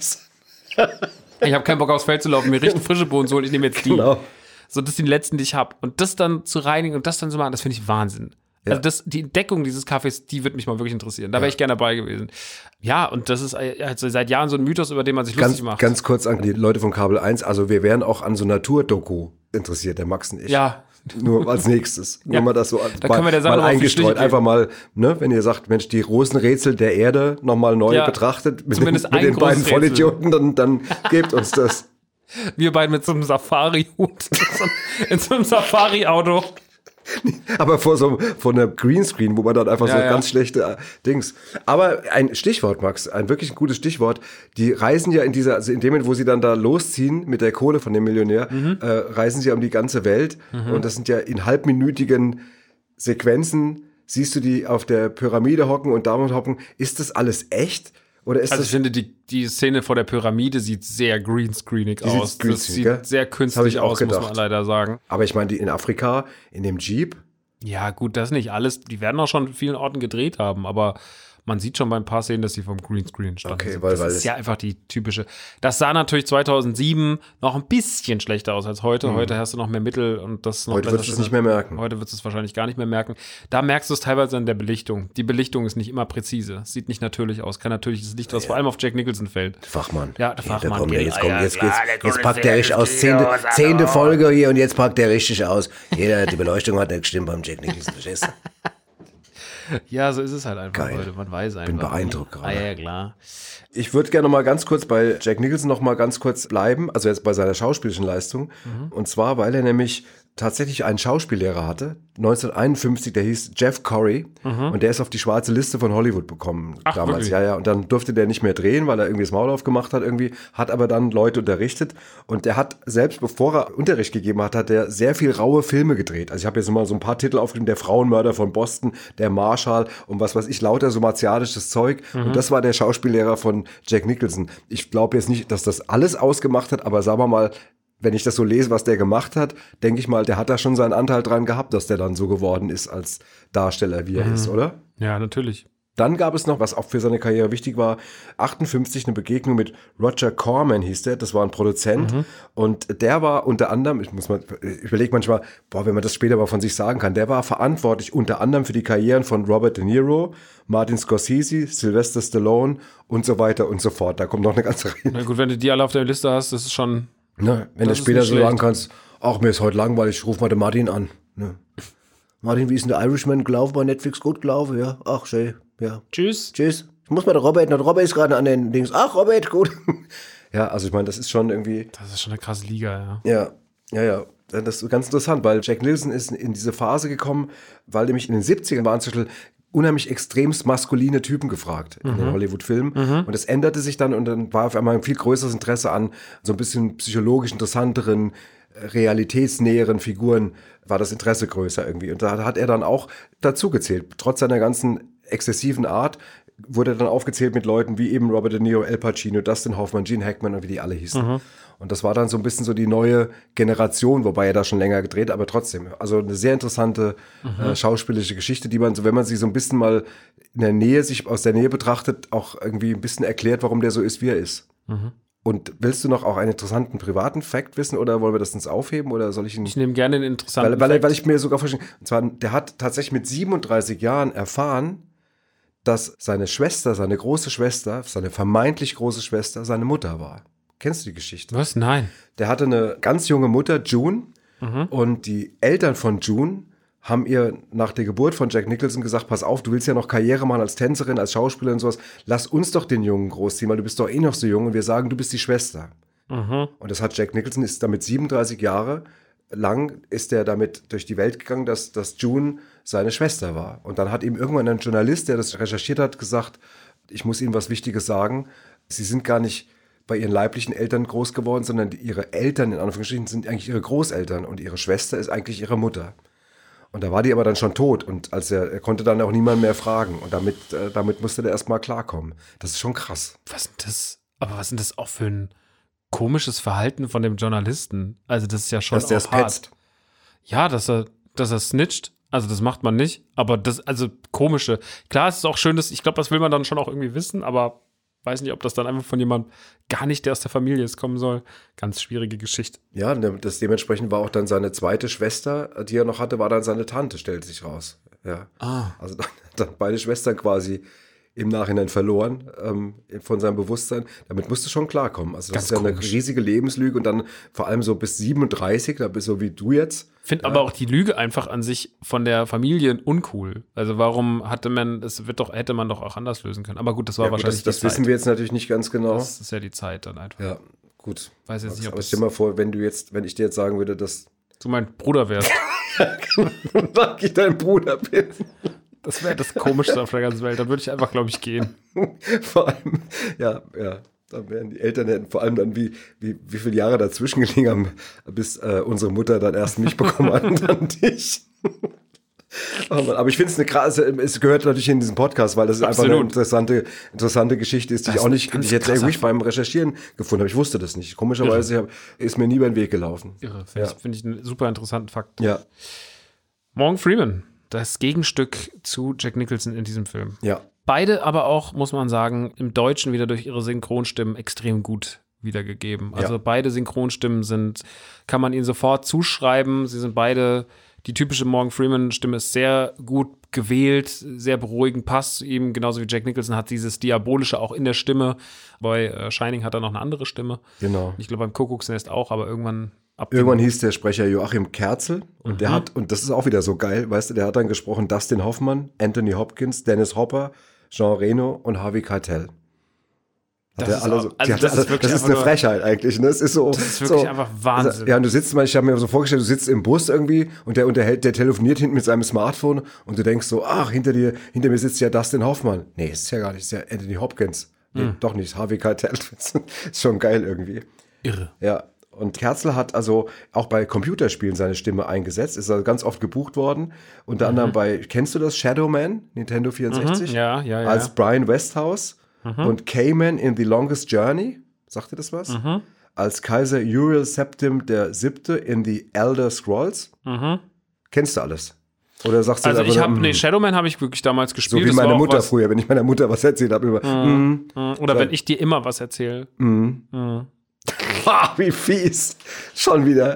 Ich habe keinen Bock aufs Feld zu laufen, mir richtig frische Bohnen zu holen. Ich nehme jetzt die. Genau. So, das sind die letzten, die ich habe. Und das dann zu reinigen und das dann zu machen, das finde ich Wahnsinn. Ja. Also die Entdeckung dieses Kaffees, die würde mich mal wirklich interessieren. Da wäre ich gerne dabei gewesen. Ja, und das ist also seit Jahren so ein Mythos, über den man sich lustig macht. Ganz kurz an die Leute von Kabel 1, also wir wären auch an so Naturdoku interessiert, der Max und ich. Ja. Nur als nächstes. Nur mal das so da können wir der Sache mal eingestreut. Einfach mal, ne, wenn ihr sagt, Mensch, die großen Rätsel der Erde nochmal neu betrachtet, mit den beiden Vollidioten, dann gebt uns das. Wir beide mit so einem Safari-Hut, in so einem Safari-Auto. Aber vor einem Greenscreen, wo man dann einfach ganz schlechte Dings. Aber ein Stichwort, Max, ein wirklich gutes Stichwort. Die reisen ja in dem Moment, wo sie dann da losziehen mit der Kohle von dem Millionär, reisen sie ja um die ganze Welt. Und das sind ja in halbminütigen Sequenzen, siehst du die auf der Pyramide hocken und damit hocken. Ist das alles echt? Oder ist ich finde, die Szene vor der Pyramide sieht sehr greenscreenig aus. Das sieht sehr künstlich aus, muss man leider sagen. Aber ich meine, die in Afrika, in dem Jeep. Ja, gut, das nicht alles. Die werden auch schon an vielen Orten gedreht haben, aber man sieht schon bei ein paar Szenen, dass sie vom Greenscreen standen. Okay, das ist ja einfach die typische. Das sah natürlich 2007 noch ein bisschen schlechter aus als heute. Heute hast du noch mehr Mittel und das noch. Heute wirst du es nicht mehr merken. Heute wirst du es wahrscheinlich gar nicht mehr merken. Da merkst du es teilweise an der Belichtung. Die Belichtung ist nicht immer präzise. Sieht nicht natürlich aus. Kein natürliches Licht, was vor allem auf Jack Nicholson fällt. Fachmann. Ja, der Fachmann. Jetzt packt der richtig aus. 10. Folge hier und jetzt packt der richtig aus. Die Beleuchtung hat nicht gestimmt beim Jack Nicholson. Verstehst du? Ja, so ist es halt einfach, Leute. Man weiß einfach. Bin beeindruckt gerade. Ja, klar. Ich würde gerne noch mal ganz kurz bei Jack Nicholson noch mal ganz kurz bleiben, also jetzt bei seiner schauspielerischen Leistung. Und zwar, weil er nämlich tatsächlich einen Schauspiellehrer hatte, 1951, der hieß Jeff Corey und der ist auf die schwarze Liste von Hollywood bekommen damals. Wirklich? Ja, und dann durfte der nicht mehr drehen, weil er irgendwie das Maul aufgemacht hat irgendwie, hat aber dann Leute unterrichtet und der hat, selbst bevor er Unterricht gegeben hat, hat er sehr viel raue Filme gedreht. Also ich habe jetzt mal so ein paar Titel aufgeschrieben, der Frauenmörder von Boston, der Marshall und was weiß ich, lauter so martialisches Zeug und das war der Schauspiellehrer von Jack Nicholson. Ich glaube jetzt nicht, dass das alles ausgemacht hat, aber sagen wir mal, wenn ich das so lese, was der gemacht hat, denke ich mal, der hat da schon seinen Anteil dran gehabt, dass der dann so geworden ist als Darsteller, wie er ist, oder? Ja, natürlich. Dann gab es noch, was auch für seine Karriere wichtig war, 58 eine Begegnung mit Roger Corman hieß der, das war ein Produzent und der war unter anderem, ich überlege manchmal, wenn man das später mal von sich sagen kann, der war verantwortlich unter anderem für die Karrieren von Robert De Niro, Martin Scorsese, Sylvester Stallone und so weiter und so fort. Da kommt noch eine ganze Reihe. Na gut, wenn du die alle auf der Liste hast, das ist schon... Ne, wenn du später so sagen kannst, ach, mir ist heute langweilig, ich ruf mal den Martin an. Ne. Martin, wie ist denn der Irishman gelaufen bei Netflix? Gut gelaufen, ja. Ach, schön, ja. Tschüss. Ich muss mal der Robert ist gerade an den Dings. Ach, Robert, gut. Ja, also ich meine, das ist schon irgendwie... Das ist schon eine krasse Liga, ja. Ja. Das ist ganz interessant, weil Jack Nicholson ist in diese Phase gekommen, weil nämlich in den 70ern waren zum Beispiel unheimlich extremst maskuline Typen gefragt in den Hollywood-Filmen. Und das änderte sich dann und dann war auf einmal ein viel größeres Interesse an so ein bisschen psychologisch interessanteren, realitätsnäheren Figuren, war das Interesse größer irgendwie. Und da hat er dann auch dazu gezählt. Trotz seiner ganzen exzessiven Art wurde er dann aufgezählt mit Leuten wie eben Robert De Niro, Al Pacino, Dustin Hoffman, Gene Hackman und wie die alle hießen. Und das war dann so ein bisschen so die neue Generation, wobei er da schon länger gedreht, aber trotzdem. Also eine sehr interessante schauspielerische Geschichte, die man so, wenn man sie so ein bisschen mal in der Nähe, sich aus der Nähe betrachtet, auch irgendwie ein bisschen erklärt, warum der so ist, wie er ist. Und willst du noch auch einen interessanten privaten Fact wissen oder wollen wir das uns aufheben oder soll ich ihn... Ich nehme gerne den interessanten Fact. Weil ich mir sogar vorstelle, und zwar, der hat tatsächlich mit 37 Jahren erfahren, dass seine Schwester, seine große Schwester, seine vermeintlich große Schwester, seine Mutter war. Kennst du die Geschichte? Was? Nein. Der hatte eine ganz junge Mutter, June, und die Eltern von June haben ihr nach der Geburt von Jack Nicholson gesagt, pass auf, du willst ja noch Karriere machen als Tänzerin, als Schauspielerin und sowas, lass uns doch den Jungen großziehen, weil du bist doch eh noch so jung und wir sagen, du bist die Schwester. Und das hat Jack Nicholson, ist damit 37 Jahre lang, ist er damit durch die Welt gegangen, dass June seine Schwester war. Und dann hat ihm irgendwann ein Journalist, der das recherchiert hat, gesagt, ich muss Ihnen was Wichtiges sagen, Sie sind gar nicht bei ihren leiblichen Eltern groß geworden, sondern ihre Eltern, in Anführungsstrichen, sind eigentlich ihre Großeltern und ihre Schwester ist eigentlich ihre Mutter. Und da war die aber dann schon tot und er konnte dann auch niemand mehr fragen und damit musste der erstmal klarkommen. Das ist schon krass. Was ist denn das auch für ein komisches Verhalten von dem Journalisten? Also das ist ja schon dass der es petzt. Ja, dass er snitcht. Also das macht man nicht, aber komische. Klar, es ist auch schön, ich glaube, das will man dann schon auch irgendwie wissen, aber weiß nicht, ob das dann einfach von jemandem gar nicht, der aus der Familie ist, kommen soll. Ganz schwierige Geschichte. Ja, das dementsprechend war auch dann seine zweite Schwester, die er noch hatte, war dann seine Tante, stellt sich raus. Ja. Also dann beide Schwestern quasi im Nachhinein verloren von seinem Bewusstsein. Damit musst du schon klarkommen. Also das ist ja eine riesige Lebenslüge und dann vor allem so bis 37, da bist so wie du jetzt. Finde aber auch die Lüge einfach an sich von der Familie uncool. Also warum hätte man doch auch anders lösen können. Aber gut, das war wahrscheinlich das wissen wir jetzt natürlich nicht ganz genau. Das ist ja die Zeit dann einfach. Ja, gut. Weiß jetzt nicht, ob aber stell dir mal vor, wenn ich dir jetzt sagen würde, dass du mein Bruder wärst. Sag ich dein Bruder bin. Das wäre das Komischste auf der ganzen Welt. Dann würde ich einfach, glaube ich, gehen. Vor allem, ja. Dann wären die Eltern hätten vor allem dann wie viele Jahre dazwischen gelegen haben, bis unsere Mutter dann erst mich bekommen hat und dann dich. Aber ich finde es gehört natürlich in diesen Podcast, weil das ist einfach eine interessante Geschichte ist, die ich jetzt irgendwie beim Recherchieren gefunden habe. Ich wusste das nicht. Komischerweise ist mir nie über den Weg gelaufen. Irre. Finde ich einen super interessanten Fakt. Ja. Morgan Freeman, das Gegenstück zu Jack Nicholson in diesem Film. Ja. Beide aber auch, muss man sagen, im Deutschen wieder durch ihre Synchronstimmen extrem gut wiedergegeben. Also beide Synchronstimmen kann man ihnen sofort zuschreiben. Sie sind beide, die typische Morgan Freeman-Stimme ist sehr gut gewählt, sehr beruhigend, passt zu ihm. Genauso wie Jack Nicholson hat dieses Diabolische auch in der Stimme. Bei Shining hat er noch eine andere Stimme. Genau. Ich glaube beim Kuckucksnest auch, aber irgendwann hieß der Sprecher Joachim Kerzel und der hat, und das ist auch wieder so geil, weißt du, der hat dann gesprochen Dustin Hoffman, Anthony Hopkins, Dennis Hopper, Jean Reno und Harvey Keitel. Das ist eine Frechheit eigentlich, ne? Es ist so. Das ist wirklich einfach Wahnsinn. Ja, und ich habe mir so vorgestellt, du sitzt im Bus irgendwie und der telefoniert hinten mit seinem Smartphone und du denkst so, ach, hinter mir sitzt ja Dustin Hoffman. Nee, ist ja gar nicht, ist ja Anthony Hopkins. Nee, doch nicht, Harvey Keitel. Ist schon geil irgendwie. Irre. Ja. Und Kerzel hat also auch bei Computerspielen seine Stimme eingesetzt, ist also ganz oft gebucht worden. Unter anderem kennst du das, Shadow Man, Nintendo 64? Ja. Als Brian Westhouse und Cayman in The Longest Journey. Sagt dir das was? als Kaiser Uriel Septim VII. In The Elder Scrolls. Kennst du alles? Oder sagst du Also einfach ich habe, nur, Shadowman habe ich wirklich damals so gespielt. wie Das meine war auch Mutter was, früher, wenn ich meiner Mutter was erzählt habe über Oder wenn ich dir immer was erzähle. wie fies. Schon wieder.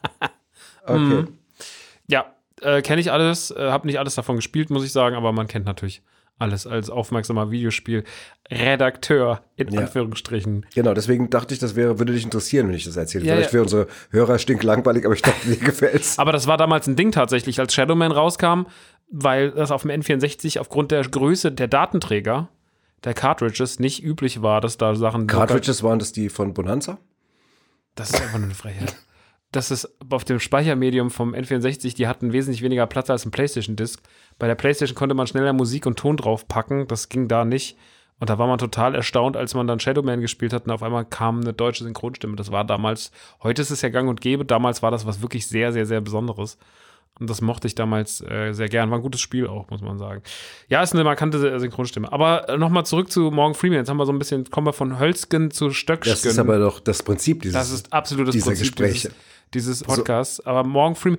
Okay. Ja, kenne ich alles, habe nicht alles davon gespielt, muss ich sagen, aber man kennt natürlich alles als aufmerksamer Videospiel-Redakteur, in Anführungsstrichen. Genau, deswegen dachte ich, würde dich interessieren, wenn ich das erzähle. Ja, Vielleicht für unsere Hörer stinklangweilig, aber ich dachte, dir gefällt's. Aber das war damals ein Ding tatsächlich, als Shadowman rauskam, weil das auf dem N64 aufgrund der Größe der Datenträger, der Cartridges, nicht üblich war, dass da Sachen... Cartridges waren das die von Bonanza? Das ist einfach nur eine Frechheit. Das ist auf dem Speichermedium vom N64, die hatten wesentlich weniger Platz als ein PlayStation-Disc. Bei der PlayStation konnte man schneller Musik und Ton draufpacken, das ging da nicht. Und da war man total erstaunt, als man dann Shadowman gespielt hat und auf einmal kam eine deutsche Synchronstimme. Das war damals, heute ist es ja gang und gäbe, damals war das was wirklich sehr, sehr, sehr Besonderes. Und das mochte ich damals sehr gern. War ein gutes Spiel auch, muss man sagen. Ja, ist eine markante Synchronstimme. Aber nochmal zurück zu Morgan Freeman. Jetzt haben wir so ein bisschen, kommen wir von Hölzgen zu Stöcksken. Das ist aber doch das Prinzip Das ist absolut das dieser Prinzip Gespräche. dieses Podcasts. Aber Morgan Freeman,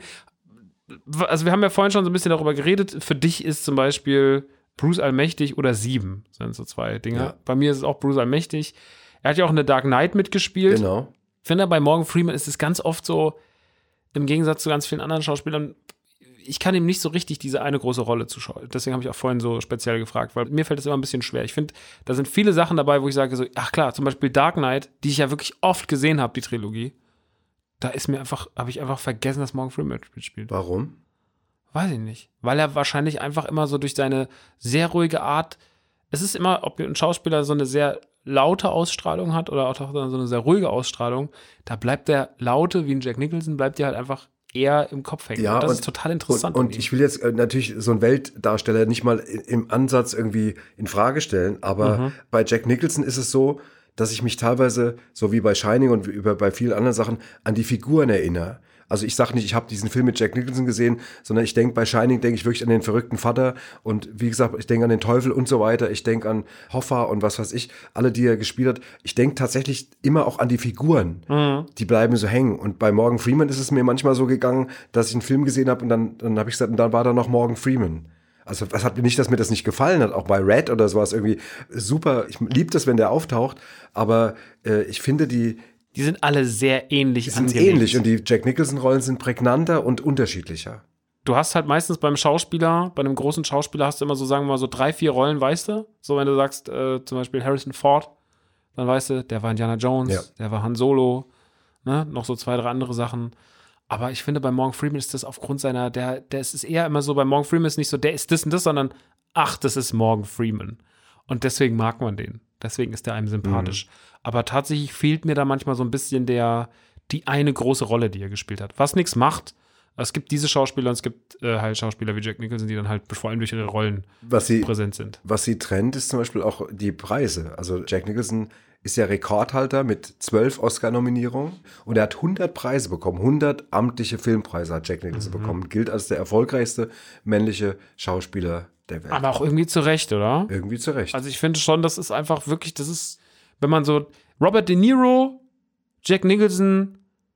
also wir haben ja vorhin schon so ein bisschen darüber geredet. Für dich ist zum Beispiel Bruce Allmächtig oder 7, sind so zwei Dinge. Ja. Bei mir ist es auch Bruce Allmächtig. Er hat ja auch eine Dark Knight mitgespielt. Genau. Ich finde, bei Morgan Freeman ist es ganz oft so, im Gegensatz zu ganz vielen anderen Schauspielern, ich kann ihm nicht so richtig diese eine große Rolle zuschauen. Deswegen habe ich auch vorhin so speziell gefragt, weil mir fällt es immer ein bisschen schwer. Ich finde, da sind viele Sachen dabei, wo ich sage so, ach klar, zum Beispiel Dark Knight, die ich ja wirklich oft gesehen habe, die Trilogie. Da ist mir einfach, habe ich einfach vergessen, dass Morgan Freeman mitspielt. Warum? Weiß ich nicht. Weil er wahrscheinlich einfach immer so durch seine sehr ruhige Art, es ist immer, ob ein Schauspieler so eine sehr laute Ausstrahlung hat oder auch so eine sehr ruhige Ausstrahlung, da bleibt der Laute, wie ein Jack Nicholson, bleibt dir halt einfach eher im Kopf hängen. Ja, und das ist total interessant. Und ich will jetzt natürlich so einen Weltdarsteller nicht mal im Ansatz irgendwie in Frage stellen, aber bei Jack Nicholson ist es so, dass ich mich teilweise, so wie bei Shining und bei vielen anderen Sachen, an die Figuren erinnere. Also ich sage nicht, ich habe diesen Film mit Jack Nicholson gesehen, sondern ich denke, bei Shining denke ich wirklich an den verrückten Vater und wie gesagt, ich denke an den Teufel und so weiter. Ich denke an Hoffa und was weiß ich, alle, die er gespielt hat. Ich denke tatsächlich immer auch an die Figuren. Die bleiben so hängen. Und bei Morgan Freeman ist es mir manchmal so gegangen, dass ich einen Film gesehen habe und dann habe ich gesagt, und dann war da noch Morgan Freeman. Also das hat mir nicht, dass mir das nicht gefallen hat. Auch bei Red oder sowas irgendwie super. Ich liebe das, wenn der auftaucht, aber ich finde die sind alle sehr ähnlich sind ähnlich und die Jack Nicholson-Rollen sind prägnanter und unterschiedlicher. Du hast halt meistens beim Schauspieler, bei einem großen Schauspieler hast du immer so, sagen wir mal, so 3, 4 Rollen, weißt du? So, wenn du sagst, zum Beispiel Harrison Ford, dann weißt du, der war Indiana Jones, der war Han Solo, ne? Noch so 2, 3 andere Sachen. Aber ich finde, bei Morgan Freeman ist das aufgrund seiner, der ist eher immer so, bei Morgan Freeman ist nicht so, der ist das und das, sondern, ach, das ist Morgan Freeman. Und deswegen mag man den. Deswegen ist der einem sympathisch. Aber tatsächlich fehlt mir da manchmal so ein bisschen die eine große Rolle, die er gespielt hat. Was nichts macht. Es gibt diese Schauspieler und es gibt halt Schauspieler wie Jack Nicholson, die dann halt vor allem durch ihre Rollen präsent sind. Was sie trennt, ist zum Beispiel auch die Preise. Also Jack Nicholson ist ja Rekordhalter mit 12 Oscar-Nominierungen und er hat 100 Preise bekommen. 100 amtliche Filmpreise hat Jack Nicholson bekommen. Gilt als der erfolgreichste männliche Schauspieler der Welt. Aber auch irgendwie zu Recht, oder? Irgendwie zu Recht. Also ich finde schon, das ist einfach wirklich, das ist, wenn man so Robert De Niro, Jack Nicholson,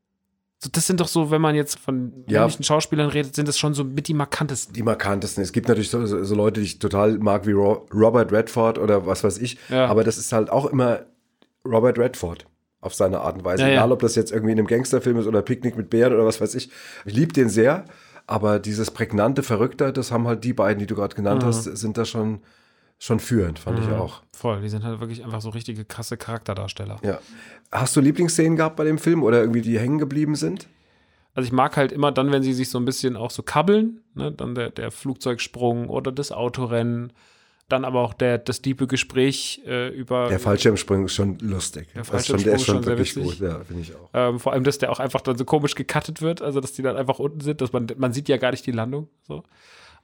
so, das sind doch so, wenn man jetzt von männlichen Schauspielern redet, sind das schon so mit die markantesten. Die markantesten. Es gibt natürlich so Leute, die ich total mag, wie Robert Redford oder was weiß ich. Ja. Aber das ist halt auch immer Robert Redford auf seine Art und Weise. Ja, egal, ob das jetzt irgendwie in einem Gangsterfilm ist oder Picknick mit Bären oder was weiß ich. Ich liebe den sehr, aber dieses prägnante Verrückte, das haben halt die beiden, die du gerade genannt hast, sind da schon führend, fand ich auch. Voll, die sind halt wirklich einfach so richtige krasse Charakterdarsteller. Ja. Hast du Lieblingsszenen gehabt bei dem Film oder irgendwie die hängen geblieben sind? Also ich mag halt immer dann, wenn sie sich so ein bisschen auch so kabbeln, ne? Dann der Flugzeugsprung oder das Autorennen, dann aber auch das tiefe Gespräch über... Der Fallschirmsprung ist schon lustig. Der Fallschirmsprung ist schon wirklich gut, ja, finde ich auch. Vor allem, dass der auch einfach dann so komisch gecuttet wird, also dass die dann einfach unten sind, dass man sieht ja gar nicht die Landung, so.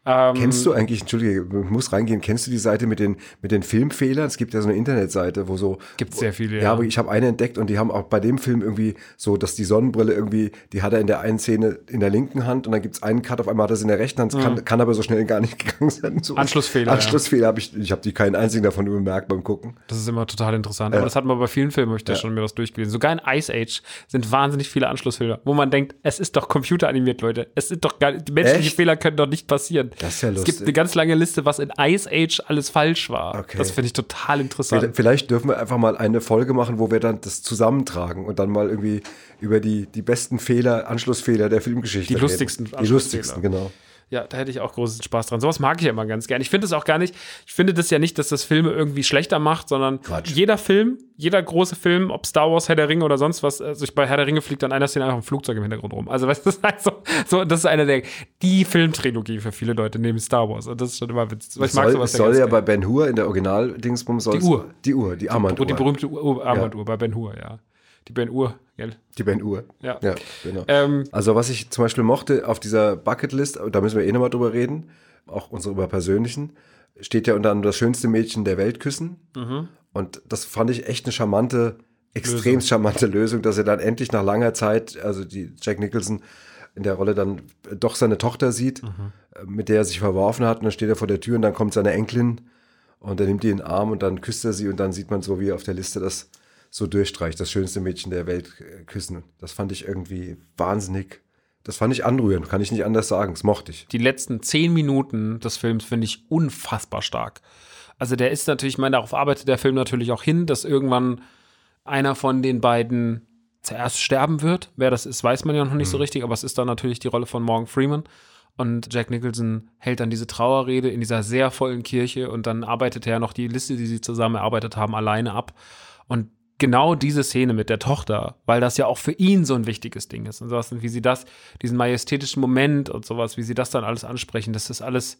Kennst du eigentlich, Entschuldige, ich muss reingehen, kennst du die Seite mit den Filmfehlern? Es gibt ja so eine Internetseite, wo so... Gibt sehr viele, ja. Aber ich habe eine entdeckt und die haben auch bei dem Film irgendwie so, dass die Sonnenbrille irgendwie, die hat er in der einen Szene in der linken Hand und dann gibt es einen Cut, auf einmal hat er es in der rechten Hand, kann aber so schnell gar nicht gegangen sein. So. Anschlussfehler. Anschlussfehler, ich habe die keinen einzigen davon bemerkt beim Gucken. Das ist immer total interessant. Aber das hat man bei vielen Filmen, habe ich da schon mir was durchgelesen. Sogar in Ice Age sind wahnsinnig viele Anschlussfehler, wo man denkt, es ist doch computeranimiert, Leute. Es sind doch gar nicht, menschliche Fehler können doch nicht passieren. Das ist ja lustig. Es gibt eine ganz lange Liste, was in Ice Age alles falsch war. Okay. Das finde ich total interessant. Vielleicht dürfen wir einfach mal eine Folge machen, wo wir dann das zusammentragen und dann mal irgendwie über die besten Fehler, Anschlussfehler der Filmgeschichte Die lustigsten reden. Die lustigsten, genau. Ja, da hätte ich auch großen Spaß dran. Sowas mag ich ja immer ganz gern. Ich finde es auch gar nicht, ich finde das ja nicht, dass das Filme irgendwie schlechter macht, sondern jeder Film, jeder große Film, ob Star Wars, Herr der Ringe oder sonst was, also bei Herr der Ringe fliegt dann einer Szene einfach ein Flugzeug im Hintergrund rum. Also weißt du, das ist einer die Filmtrilogie für viele Leute neben Star Wars. Und das ist schon immer witzig. Ich mag sowas. Es soll ja bei Ben Hur in der Original-Dingsbums die Uhr, die Armbanduhr. Die berühmte Armbanduhr bei Ben Hur, ja. Die Ben Uhr, gell? Die Ben Uhr. Ja. Genau. Also was ich zum Beispiel mochte auf dieser Bucketlist, da müssen wir nochmal drüber reden, auch unsere persönlichen, steht ja unter anderem das schönste Mädchen der Welt küssen. Mhm. Und das fand ich echt eine charmante, extrem charmante Lösung, dass er dann endlich nach langer Zeit, also die Jack Nicholson in der Rolle dann doch seine Tochter sieht, mit der er sich verworfen hat. Und dann steht er vor der Tür und dann kommt seine Enkelin und er nimmt die in den Arm und dann küsst er sie und dann sieht man so, wie auf der Liste das so durchstreicht, das schönste Mädchen der Welt küssen. Das fand ich irgendwie wahnsinnig, das fand ich anrührend, kann ich nicht anders sagen, das mochte ich. Die letzten 10 Minuten des Films finde ich unfassbar stark. Also der ist natürlich, ich meine, darauf arbeitet der Film natürlich auch hin, dass irgendwann einer von den beiden zuerst sterben wird. Wer das ist, weiß man ja noch nicht so richtig, aber es ist dann natürlich die Rolle von Morgan Freeman. Und Jack Nicholson hält dann diese Trauerrede in dieser sehr vollen Kirche und dann arbeitet er noch die Liste, die sie zusammen erarbeitet haben, alleine ab. Und genau diese Szene mit der Tochter, weil das ja auch für ihn so ein wichtiges Ding ist und sowas, und wie sie diesen majestätischen Moment und sowas, wie sie das dann alles ansprechen, das ist alles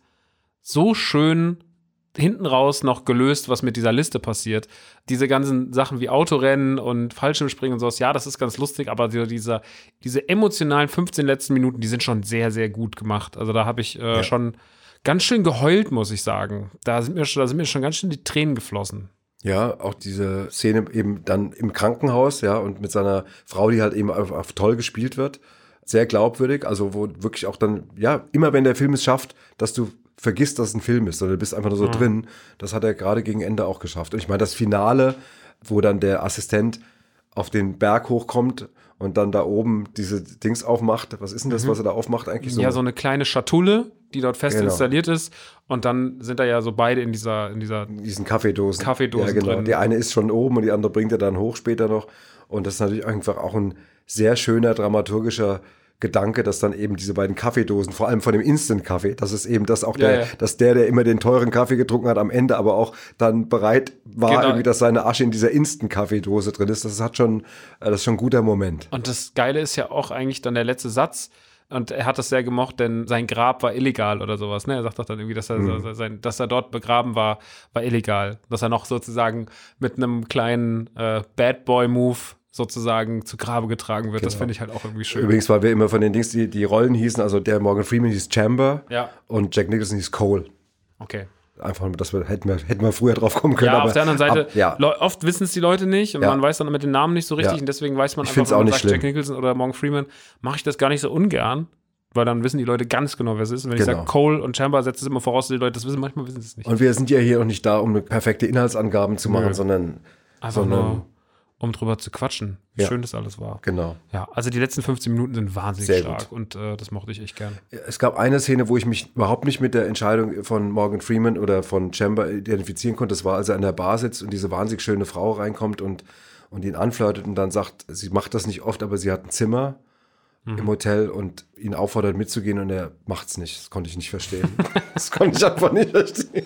so schön hinten raus noch gelöst, was mit dieser Liste passiert. Diese ganzen Sachen wie Autorennen und Fallschirmspringen und sowas, ja, das ist ganz lustig, aber diese emotionalen 15 letzten Minuten, die sind schon sehr, sehr gut gemacht. Also da habe ich schon ganz schön geheult, muss ich sagen. Da sind mir schon ganz schön die Tränen geflossen. Ja, auch diese Szene eben dann im Krankenhaus, ja, und mit seiner Frau, die halt eben auf toll gespielt wird. Sehr glaubwürdig, also wo wirklich auch dann, ja, immer wenn der Film es schafft, dass du vergisst, dass es ein Film ist, oder du bist einfach nur so drin, das hat er gerade gegen Ende auch geschafft. Und ich meine, das Finale, wo dann der Assistent auf den Berg hochkommt und dann da oben diese Dings aufmacht. Was ist denn das, was er da aufmacht eigentlich? So eine kleine Schatulle, die dort fest installiert ist. Und dann sind da ja so beide in diesen Kaffeedosen. Ja, genau. Drin. Die eine ist schon oben und die andere bringt er dann hoch später noch. Und das ist natürlich einfach auch ein sehr schöner dramaturgischer Gedanke, dass dann eben diese beiden Kaffeedosen, vor allem von dem Instant-Kaffee, das ist eben das auch dass der immer den teuren Kaffee getrunken hat, am Ende aber auch dann bereit war, irgendwie, dass seine Asche in dieser Instant-Kaffeedose drin ist. Das ist schon ein guter Moment. Und das Geile ist ja auch eigentlich dann der letzte Satz. Und er hat das sehr gemocht, denn sein Grab war illegal oder sowas. Ne? Er sagt doch dann irgendwie, dass er dort begraben war illegal. Dass er noch sozusagen mit einem kleinen Bad Boy-Move sozusagen zu Grabe getragen wird. Genau. Das finde ich halt auch irgendwie schön. Übrigens, weil wir immer von den Dings, die Rollen hießen, also der Morgan Freeman hieß Chamber und Jack Nicholson hieß Cole. Okay. Einfach, dass wir hätten wir früher drauf kommen können. Ja, aber auf der anderen Seite, oft wissen es die Leute nicht und man weiß dann mit den Namen nicht so richtig und deswegen weiß man einfach, wenn man sagt Jack Nicholson oder Morgan Freeman, mache ich das gar nicht so ungern, weil dann wissen die Leute ganz genau, wer es ist. Und wenn ich sage Cole und Chamber, setzt es immer voraus, dass die Leute das wissen, manchmal wissen sie es nicht. Und wir sind ja hier auch nicht da, um eine perfekte Inhaltsangaben zu machen, sondern nur um drüber zu quatschen, wie schön das alles war. Genau. Ja, also die letzten 15 Minuten sind wahnsinnig sehr stark gut. Und das mochte ich echt gern. Es gab eine Szene, wo ich mich überhaupt nicht mit der Entscheidung von Morgan Freeman oder von Chamber identifizieren konnte. Das war, als er an der Bar sitzt und diese wahnsinnig schöne Frau reinkommt und ihn anflirtet und dann sagt, sie macht das nicht oft, aber sie hat ein Zimmer im Hotel und ihn auffordert mitzugehen und er macht's nicht. Das konnte ich nicht verstehen. Das konnte ich einfach nicht verstehen.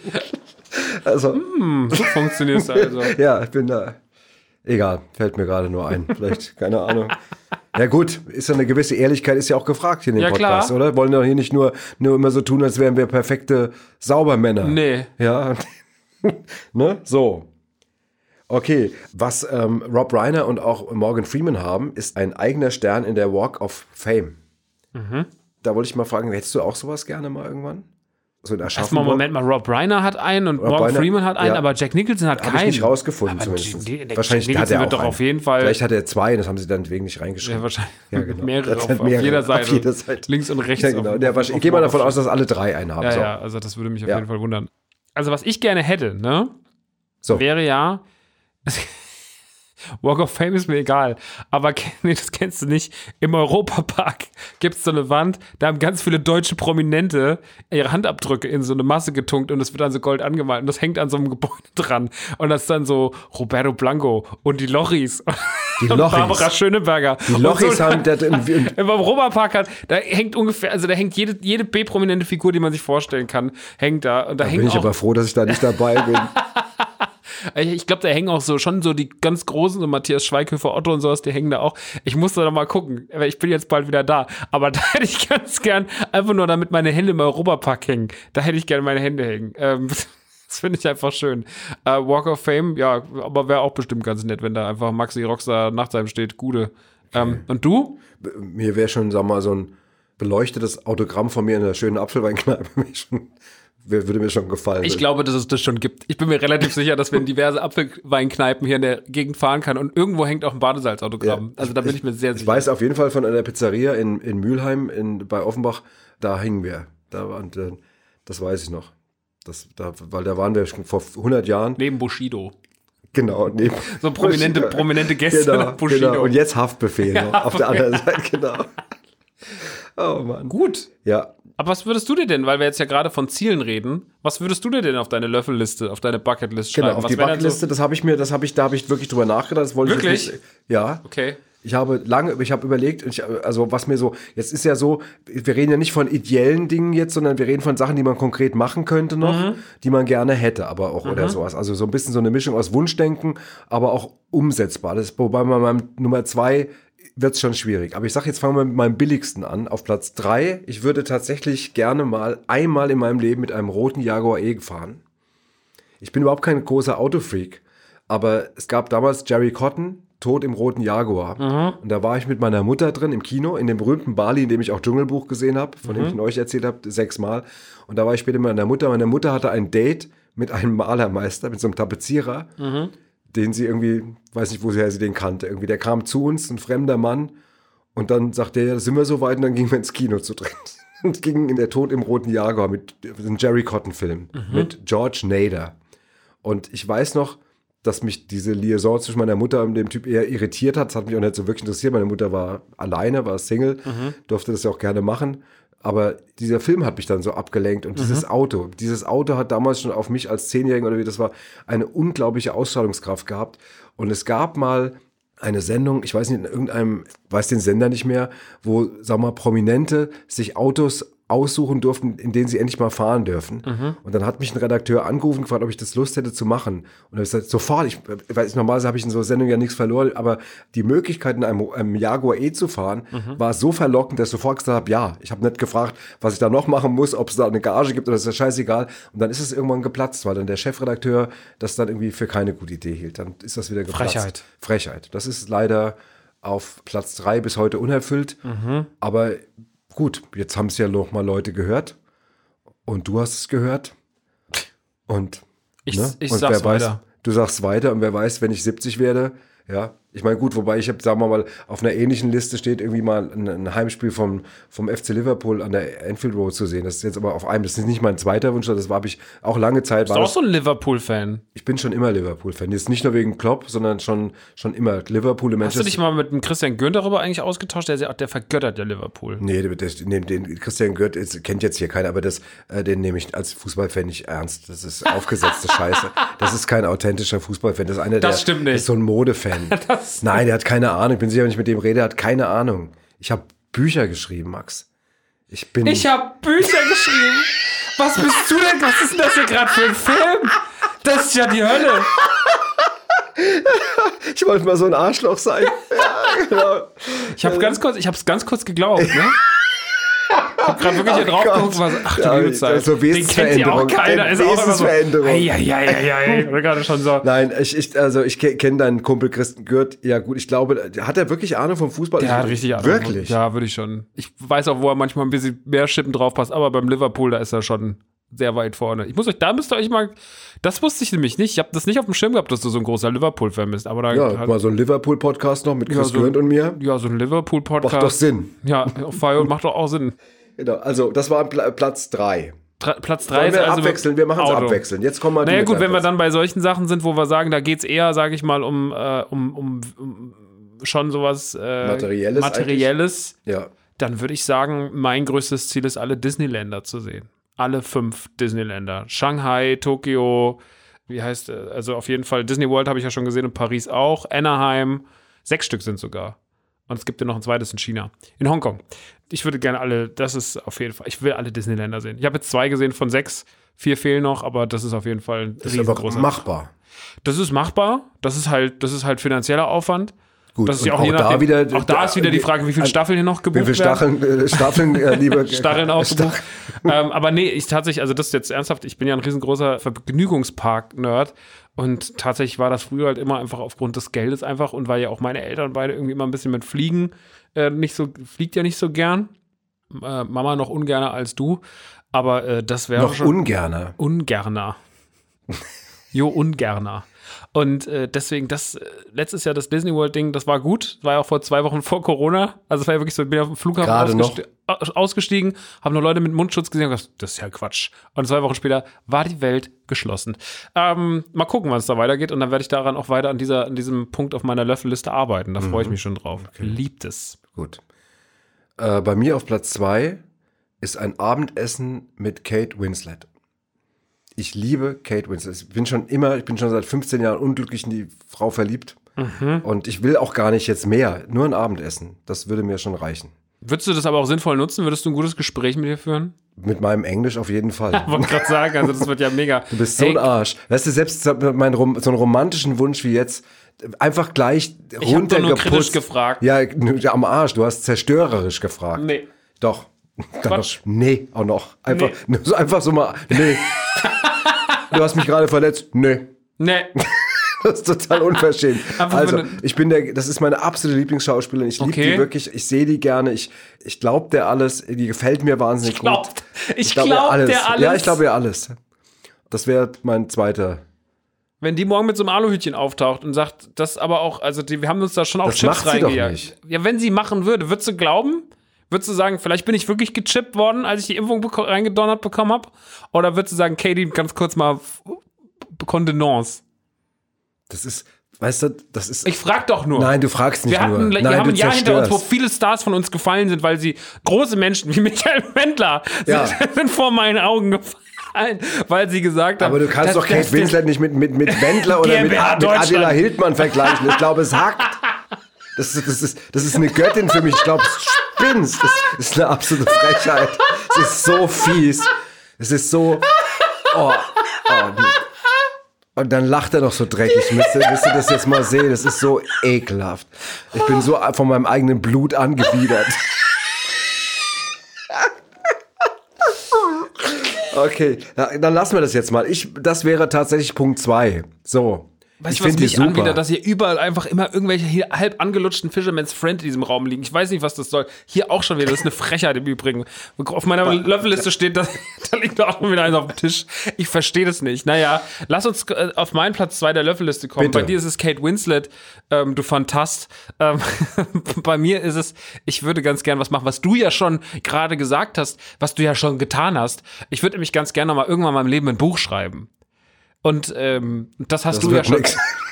Also, so funktioniert es also. Ja, ich bin da. Egal, fällt mir gerade nur ein. Vielleicht, keine Ahnung. Ja gut, ist ja eine gewisse Ehrlichkeit, ist ja auch gefragt hier in dem Podcast, klar. Oder? Wollen doch hier nicht nur immer so tun, als wären wir perfekte Saubermänner. Nee. Ja, ne? So. Okay, was Rob Reiner und auch Morgan Freeman haben, ist ein eigener Stern in der Walk of Fame. Da wollte ich mal fragen, hättest du auch sowas gerne mal irgendwann? so in Aschaffenburg. Erstmal, Moment mal, Rob Reiner hat einen und Morgan Freeman hat einen, aber Jack Nicholson hat keinen. Habe ich nicht rausgefunden aber zumindest. Wahrscheinlich hat er wird doch auf jeden Fall. Vielleicht hat er 2, das haben sie dann wegen nicht reingeschrieben. Ja, wahrscheinlich. Ja, genau. Mehrere auf jeder Seite. Auf jeder Seite. Links und rechts. Ja, genau. Ich gehe mal davon aus, dass alle 3 einen haben. Ja, so. ja, also das würde mich auf jeden Fall wundern. Also was ich gerne hätte, ne, wäre ja, Walk of Fame ist mir egal, aber nee, das kennst du nicht, im Europapark gibt es so eine Wand, da haben ganz viele deutsche Prominente ihre Handabdrücke in so eine Masse getunkt und es wird dann so gold angemalt und das hängt an so einem Gebäude dran und das ist dann so Roberto Blanco und die Lochis. Die Lochis. Barbara Schöneberger. Die Lochis so, haben... Im Europapark da hängt ungefähr, also da hängt jede B-prominente Figur, die man sich vorstellen kann, hängt da. Und da bin ich aber froh, dass ich da nicht dabei bin. Ich glaube, da hängen auch schon so die ganz Großen, so Matthias Schweighöfer, Otto und sowas, die hängen da auch. Ich muss da noch mal gucken, weil ich bin jetzt bald wieder da. Aber da hätte ich ganz gern, einfach nur damit meine Hände im Europapark hängen, da hätte ich gerne meine Hände hängen. Das finde ich einfach schön. Walk of Fame, ja, aber wäre auch bestimmt ganz nett, wenn da einfach Maxi Rockstar Nachtsheim steht. Gute. Und du? Mir wäre schon, sag mal, so ein beleuchtetes Autogramm von mir in der schönen Apfelweinkneipe würde mir schon gefallen. Ich glaube, dass es das schon gibt. Ich bin mir relativ sicher, dass wir in diverse Apfelweinkneipen hier in der Gegend fahren kann und irgendwo hängt auch ein Badesalzautogramm. Also da bin ich mir sehr sicher. Ich weiß auf jeden Fall von einer Pizzeria in Mülheim bei Offenbach, da hingen wir. Das weiß ich noch. Weil da waren wir schon vor 100 Jahren. Neben Bushido. Genau, neben so prominente Gäste nach Bushido. Genau. Und jetzt Haftbefehl noch auf der anderen Seite, genau. Oh Mann. Gut. Ja. Aber was würdest du dir denn, weil wir jetzt ja gerade von Zielen reden, was würdest du dir denn auf deine Löffelliste, auf deine Bucketlist schreiben? Genau, auf die Bucketliste, da habe ich wirklich drüber nachgedacht. Das wollte wirklich? Ich nicht, ja. Okay. Ich habe überlegt, also was mir so, jetzt ist ja so, wir reden ja nicht von ideellen Dingen jetzt, sondern wir reden von Sachen, die man konkret machen könnte noch, die man gerne hätte, aber auch oder sowas. Also so ein bisschen so eine Mischung aus Wunschdenken, aber auch umsetzbar. Wobei bei meinem Nummer 2 wird es schon schwierig. Aber ich sage, jetzt fangen wir mit meinem billigsten an. Auf Platz 3, ich würde tatsächlich gerne einmal in meinem Leben mit einem roten Jaguar E fahren. Ich bin überhaupt kein großer Autofreak, aber es gab damals Jerry Cotton, Tod im roten Jaguar. Und da war ich mit meiner Mutter drin im Kino, in dem berühmten Bali, in dem ich auch Dschungelbuch gesehen habe, von dem ich euch erzählt habe, 6 Mal. Und da war ich später mit meiner Mutter. Meine Mutter hatte ein Date mit einem Malermeister, mit so einem Tapezierer, den sie irgendwie, weiß nicht, woher sie den kannte. Irgendwie, der kam zu uns, ein fremder Mann. Und dann sagte er, ja, sind wir so weit, und dann gingen wir ins Kino zu dritt. Und gingen in der Tod im roten Jaguar mit einem Jerry Cotton-Film mit George Nader. Und ich weiß noch, dass mich diese Liaison zwischen meiner Mutter und dem Typ eher irritiert hat. Das hat mich auch nicht so wirklich interessiert. Meine Mutter war alleine, war Single, durfte das ja auch gerne machen. Aber dieser Film hat mich dann so abgelenkt. Und dieses Auto hat damals schon auf mich als 10-Jährigen oder wie das war, eine unglaubliche Ausstrahlungskraft gehabt. Und es gab mal eine Sendung, ich weiß nicht, weiß den Sender nicht mehr, wo, sag mal, Prominente sich Autos aussuchen durften, in denen sie endlich mal fahren dürfen. Und dann hat mich ein Redakteur angerufen, gefragt, ob ich das Lust hätte zu machen. Und dann habe ich gesagt, sofort, normalerweise habe ich in so Sendungen ja nichts verloren, aber die Möglichkeit, in einem Jaguar E zu fahren, war so verlockend, dass ich sofort gesagt habe, ja, ich habe nicht gefragt, was ich da noch machen muss, ob es da eine Gage gibt oder ist das scheißegal. Und dann ist es irgendwann geplatzt, weil dann der Chefredakteur das dann irgendwie für keine gute Idee hielt. Dann ist das wieder geplatzt. Frechheit. Das ist leider auf Platz 3 bis heute unerfüllt, aber gut, jetzt haben es ja noch mal Leute gehört und du hast es gehört und ich und sag's weiter. Du sagst weiter und wer weiß, wenn ich 70 werde, ja, ich meine, gut, wobei ich habe, sagen wir mal, auf einer ähnlichen Liste steht irgendwie mal ein Heimspiel vom FC Liverpool an der Anfield Road zu sehen. Das ist jetzt aber auf einem, das ist nicht mein zweiter Wunsch, das habe ich auch lange Zeit. Bist du auch so ein Liverpool-Fan? Ich bin schon immer Liverpool-Fan. Jetzt nicht nur wegen Klopp, sondern schon immer Liverpool im Manchester. Hast du dich mal mit dem Christian Gürnt darüber eigentlich ausgetauscht? Der vergöttert ja Liverpool. Nee, den Christian Gürnt kennt jetzt hier keiner, aber den nehme ich als Fußballfan nicht ernst. Das ist aufgesetzte Scheiße. Das ist kein authentischer Fußballfan. Das stimmt nicht. Das ist so ein Modefan. Nein, der hat keine Ahnung. Ich bin sicher, wenn ich mit dem rede, der hat keine Ahnung. Ich habe Bücher geschrieben, Max. Ich habe Bücher geschrieben? Was bist du denn? Was ist denn das hier gerade für ein Film? Das ist ja die Hölle. Ich wollte mal so ein Arschloch sein. Ja, genau. Ich habe es ganz kurz geglaubt, ne? Ich hab gerade wirklich hier drauf geguckt, was. Ach du liebe Zeit. So den kennt ja auch keiner. Ist auch immer so. Eieieiei. Oder gerade schon so. Nein, ich kenne deinen Kumpel Christian Gürnt. Ja gut, ich glaube, hat er wirklich Ahnung vom Fußball? Der hat richtig Ahnung. Wirklich? Ja, würde ich schon. Ich weiß auch, wo er manchmal ein bisschen mehr Schippen drauf passt, aber beim Liverpool, da ist er schon sehr weit vorne. Da müsst ihr euch mal, das wusste ich nämlich nicht. Ich habe das nicht auf dem Schirm gehabt, dass du so ein großer Liverpool-Fan bist. Aber da mal so ein Liverpool-Podcast noch mit Chris Grant und mir. Ja, so ein Liverpool-Podcast. Macht doch Sinn. Ja, macht doch auch Sinn. Genau, also das war Platz 3. Platz 3 ist wir also abwechseln, wir machen es abwechseln. Jetzt kommen wir. Naja gut, wenn wir dann bei solchen Sachen sind, wo wir sagen, da geht es eher, sage ich mal, um schon sowas Materielles. Ja. Dann würde ich sagen, mein größtes Ziel ist, alle Disneyländer zu sehen. Alle 5 Disneyländer. Shanghai, Tokio, also auf jeden Fall Disney World habe ich ja schon gesehen und Paris auch. Anaheim, 6 Stück sind sogar. Und es gibt ja noch ein zweites in China. In Hongkong. Ich würde gerne ich will alle Disneyländer sehen. Ich habe jetzt 2 gesehen von 6. 4 fehlen noch, aber das ist auf jeden Fall ein riesengroßer. Das ist aber machbar. Das ist machbar. Das ist halt finanzieller Aufwand. Gut, das ist ja auch da ist wieder die Frage, wie viele Staffeln hier noch gebucht werden. Wie viele Staffeln, liebe Staffeln auch gebucht. Aber nee, also das ist jetzt ernsthaft, ich bin ja ein riesengroßer Vergnügungspark-Nerd und tatsächlich war das früher halt immer einfach aufgrund des Geldes einfach und weil ja auch meine Eltern beide irgendwie immer ein bisschen mit Fliegen fliegt ja nicht so gern. Mama noch ungerner als du, aber das wäre noch schon... Ungerner. Jo, ungerner. Und deswegen, letztes Jahr das Disney World-Ding, das war gut. Das war ja auch vor 2 Wochen vor Corona. Also es war ja wirklich so, ich bin auf dem Flughafen ausgestiegen, habe noch Leute mit Mundschutz gesehen und gesagt, das ist ja Quatsch. Und 2 Wochen später war die Welt geschlossen. Mal gucken, wann es da weitergeht. Und dann werde ich daran auch weiter an diesem Punkt auf meiner Löffelliste arbeiten. Da freue ich mich schon drauf. Okay. Liebt es. Gut. Bei mir auf Platz 2 ist ein Abendessen mit Kate Winslet. Ich liebe Kate Winslet. Ich bin schon seit 15 Jahren unglücklich in die Frau verliebt. Und ich will auch gar nicht jetzt mehr. Nur ein Abendessen. Das würde mir schon reichen. Würdest du das aber auch sinnvoll nutzen? Würdest du ein gutes Gespräch mit ihr führen? Mit meinem Englisch auf jeden Fall. Ich wollte gerade sagen, also das wird ja mega. Du bist so ein Arsch. Weißt du, selbst so einen romantischen Wunsch wie jetzt, einfach gleich runtergeputzt. Ich hab doch nur kritisch gefragt. Ja, am Arsch. Du hast zerstörerisch gefragt. Nee. Doch. Nee, auch noch. Einfach so mal, nee. Du hast mich gerade verletzt. Nee. Das ist total unverschämt. Also, das ist meine absolute Lieblingsschauspielerin. Ich liebe die wirklich. Ich sehe die gerne. Ich glaube der alles. Die gefällt mir wahnsinnig gut. Ich glaube der alles. Ja, ich glaube ihr alles. Das wäre mein zweiter. Wenn die morgen mit so einem Aluhütchen auftaucht und sagt, das aber auch, also wir haben uns da schon auf Chips reingejagt. Ja, wenn sie machen würde, würdest du glauben? Würdest du sagen, vielleicht bin ich wirklich gechippt worden, als ich die Impfung reingedonnert bekommen habe? Oder würdest du sagen, Katie, ganz kurz mal Kontenance? Das ist, weißt du, das ist... Ich frag doch nur. Nein, du fragst nicht nur. Wir haben ein Jahr hinter uns, wo viele Stars von uns gefallen sind, weil sie große Menschen wie Michael Wendler sind vor meinen Augen gefallen, weil sie gesagt haben... Aber du kannst doch Kate Winslet nicht mit Wendler oder mit Attila Hildmann vergleichen. Ich glaube, es hackt. Das ist eine Göttin für mich. Ich glaube, es spinnst. Das ist eine absolute Frechheit. Es ist so fies. Es ist so... Und dann lacht er noch so dreckig. Müsst ihr das jetzt mal sehen? Das ist so ekelhaft. Ich bin so von meinem eigenen Blut angewidert. Okay, dann lassen wir das jetzt mal. Das wäre tatsächlich Punkt 2. So. Weißt du, was mich anwidert, dass hier überall einfach immer irgendwelche hier halb angelutschten Fisherman's Friend in diesem Raum liegen. Ich weiß nicht, was das soll. Hier auch schon wieder, das ist eine Frechheit im Übrigen. Auf meiner Löffelliste steht, da liegt auch schon wieder eins auf dem Tisch. Ich verstehe das nicht. Naja, lass uns auf meinen Platz 2 der Löffelliste kommen. Bitte. Bei dir ist es Kate Winslet, du Fantast. Bei mir ist es, ich würde ganz gern was machen, was du ja schon gerade gesagt hast, was du ja schon getan hast. Ich würde nämlich ganz gerne mal irgendwann in meinem Leben ein Buch schreiben. Und das hast du ja schon.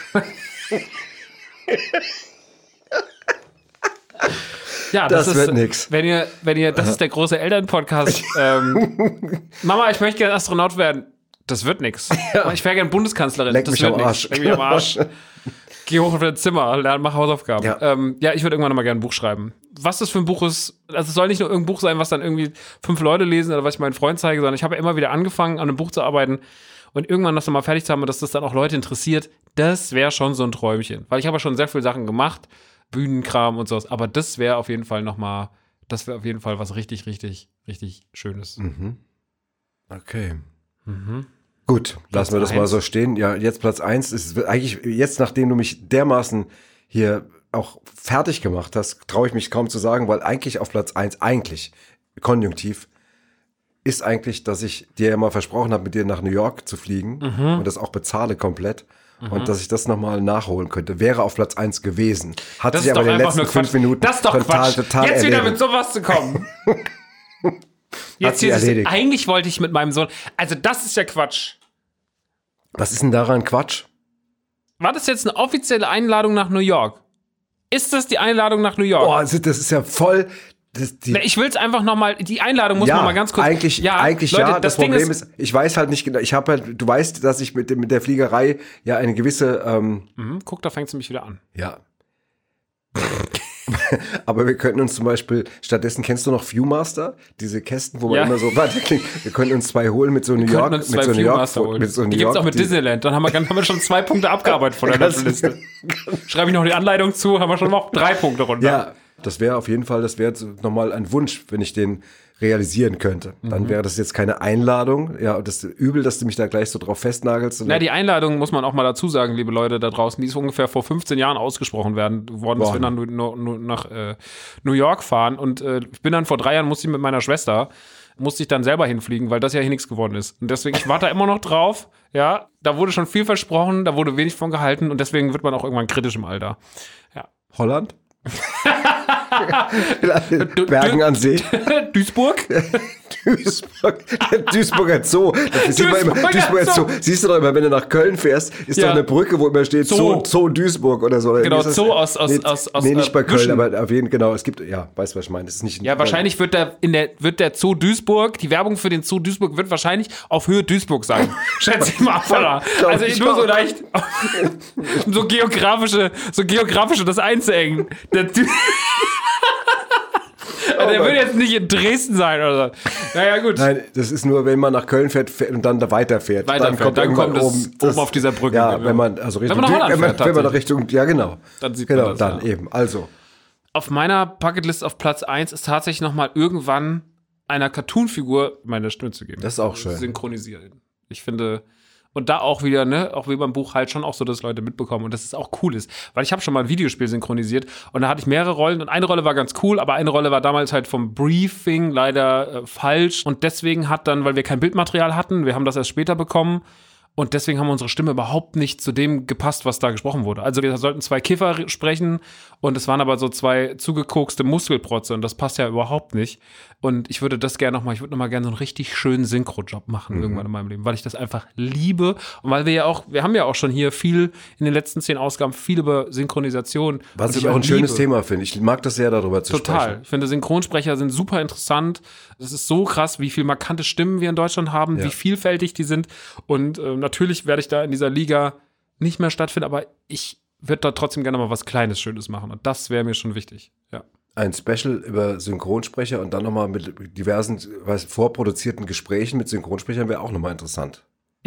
Ja, das wird nix. Wenn ihr, das ist der große Elternpodcast. Mama, ich möchte gerne Astronaut werden. Das wird nix. Ja. Ich wäre gerne Bundeskanzlerin. Leck mich am Arsch. Leck mich am Arsch. Geh hoch auf dein Zimmer, mach Hausaufgaben. Ja, ich würde irgendwann mal gerne ein Buch schreiben. Was das für ein Buch ist, also es soll nicht nur irgendein Buch sein, was dann irgendwie 5 Leute lesen oder was ich meinen Freund zeige, sondern ich habe ja immer wieder angefangen, an einem Buch zu arbeiten. Und irgendwann das nochmal fertig zu haben und dass das dann auch Leute interessiert, das wäre schon so ein Träumchen. Weil ich habe ja schon sehr viele Sachen gemacht, Bühnenkram und sowas, aber das wäre auf jeden Fall was richtig, richtig, richtig Schönes. Mhm. Okay. Gut, lassen wir das mal so stehen. Ja, jetzt Platz 1 ist eigentlich, jetzt nachdem du mich dermaßen hier auch fertig gemacht hast, traue ich mich kaum zu sagen, weil eigentlich auf Platz 1, konjunktiv, ist eigentlich, dass ich dir ja mal versprochen habe, mit dir nach New York zu fliegen und das auch bezahle komplett. Und dass ich das nochmal nachholen könnte. Wäre auf Platz 1 gewesen. Hat sich aber in den letzten 5 Minuten das ist doch Quatsch. total Jetzt wieder erledigt. mit sowas zu kommen. Hat sich erledigt. Eigentlich wollte ich mit meinem Sohn. Also, das ist ja Quatsch. Was ist denn daran Quatsch? War das jetzt eine offizielle Einladung nach New York? Ist das die Einladung nach New York? Boah, das ist ja voll. Ich will es einfach nochmal, die Einladung muss man mal ganz kurz. Eigentlich Leute, ja. Das Problem ist, ich weiß halt nicht genau. Du weißt, dass ich mit der Fliegerei ja eine gewisse. Guck, da fängt es nämlich wieder an. Ja. Aber wir könnten uns zum Beispiel, stattdessen kennst du noch Viewmaster? Diese Kästen, wo man immer so, wir könnten uns 2 holen mit so New York. Die gibt es auch mit Disneyland. Dann haben wir schon 2 Punkte abgearbeitet von der ganzen Liste. Schreibe ich noch die Anleitung zu, haben wir schon noch 3 Punkte runter. Ja, das wäre auf jeden Fall, das wäre nochmal ein Wunsch, wenn ich den realisieren könnte. Dann wäre das jetzt keine Einladung. Ja, das ist übel, dass du mich da gleich so drauf festnagelst. Die Einladung muss man auch mal dazu sagen, liebe Leute da draußen, die ist ungefähr vor 15 Jahren ausgesprochen worden, dass wir dann nur nach New York fahren. Und ich bin dann vor 3 Jahren, musste ich mit meiner Schwester, musste ich dann selber hinfliegen, weil das ja hier nichts geworden ist. Und deswegen, ich warte da immer noch drauf. Ja, da wurde schon viel versprochen, da wurde wenig von gehalten und deswegen wird man auch irgendwann kritisch im Alter. Ja. Holland? Bergen an See. Duisburg? Der Duisburger Zoo. Duisburger Zoo. Siehst du doch immer, wenn du nach Köln fährst, ist doch eine Brücke, wo immer steht Zoo Duisburg oder so. Genau, Zoo aus nicht bei Köln, Büschen. aber auf jeden genau, es gibt, ja, weißt du, was ich meine. Das ist nicht wahrscheinlich wird der Zoo Duisburg, die Werbung für den Zoo Duisburg wird wahrscheinlich auf Höhe Duisburg sein. Schätze ich mal voller. Also nur so leicht so geografische das einzuengen. Der will jetzt nicht in Dresden sein oder so. Naja, gut. Nein, das ist nur, wenn man nach Köln fährt und dann da weiterfährt. Dann kommt es oben auf dieser Brücke. Ja, wenn man also Richtung wenn man nach Richtung, ja genau. Dann sieht man das, dann eben. Also. Auf meiner Bucketlist auf Platz 1 ist tatsächlich nochmal irgendwann einer Cartoon-Figur meine Stimme zu geben. Das ist auch schön. Synchronisieren. Ich finde, und da auch wieder, auch wie beim Buch halt schon auch so, dass Leute mitbekommen und dass es auch cool ist. Weil ich habe schon mal ein Videospiel synchronisiert und da hatte ich mehrere Rollen und eine Rolle war ganz cool, aber eine Rolle war damals halt vom Briefing leider falsch und deswegen weil wir kein Bildmaterial hatten, wir haben das erst später bekommen und deswegen haben unsere Stimme überhaupt nicht zu dem gepasst, was da gesprochen wurde. Also wir sollten 2 Kiffer sprechen und es waren aber so 2 zugekokste Muskelprotze und das passt ja überhaupt nicht. Und ich würde das gerne ich würde noch mal gerne so einen richtig schönen Synchro-Job machen irgendwann in meinem Leben, weil ich das einfach liebe und weil wir haben ja auch schon hier viel in den letzten 10 Ausgaben viel über Synchronisation. Was ich auch ein schönes Thema finde. Ich mag das sehr, darüber zu sprechen. Total. Ich finde, Synchronsprecher sind super interessant. Es ist so krass, wie viel markante Stimmen wir in Deutschland haben, wie vielfältig die sind und natürlich werde ich da in dieser Liga nicht mehr stattfinden, aber ich würde da trotzdem gerne mal was Kleines, Schönes machen und das wäre mir schon wichtig, ja. Ein Special über Synchronsprecher und dann nochmal mit diversen vorproduzierten Gesprächen mit Synchronsprechern wäre auch nochmal interessant.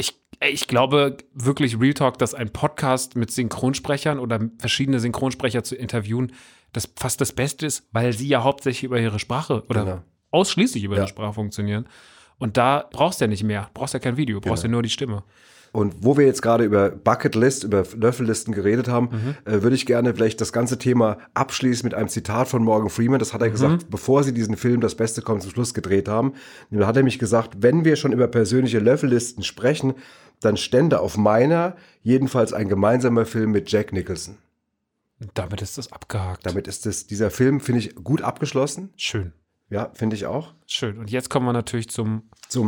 Ich glaube wirklich, Real Talk, dass ein Podcast mit Synchronsprechern oder verschiedene Synchronsprecher zu interviewen, das fast das Beste ist, weil sie ja hauptsächlich über ihre Sprache oder ausschließlich über ihre Sprache funktionieren. Und da brauchst du ja nicht mehr, brauchst ja kein Video, brauchst ja nur die Stimme. Und wo wir jetzt gerade über Bucketlist, über Löffellisten geredet haben, würde ich gerne vielleicht das ganze Thema abschließen mit einem Zitat von Morgan Freeman. Das hat er gesagt, bevor sie diesen Film Das Beste kommt zum Schluss gedreht haben. Da hat er nämlich gesagt, wenn wir schon über persönliche Löffellisten sprechen, dann stände auf meiner jedenfalls ein gemeinsamer Film mit Jack Nicholson. Damit ist das abgehakt. Damit ist dieser Film, finde ich, gut abgeschlossen. Schön. Ja, finde ich auch. Schön. Und jetzt kommen wir natürlich zum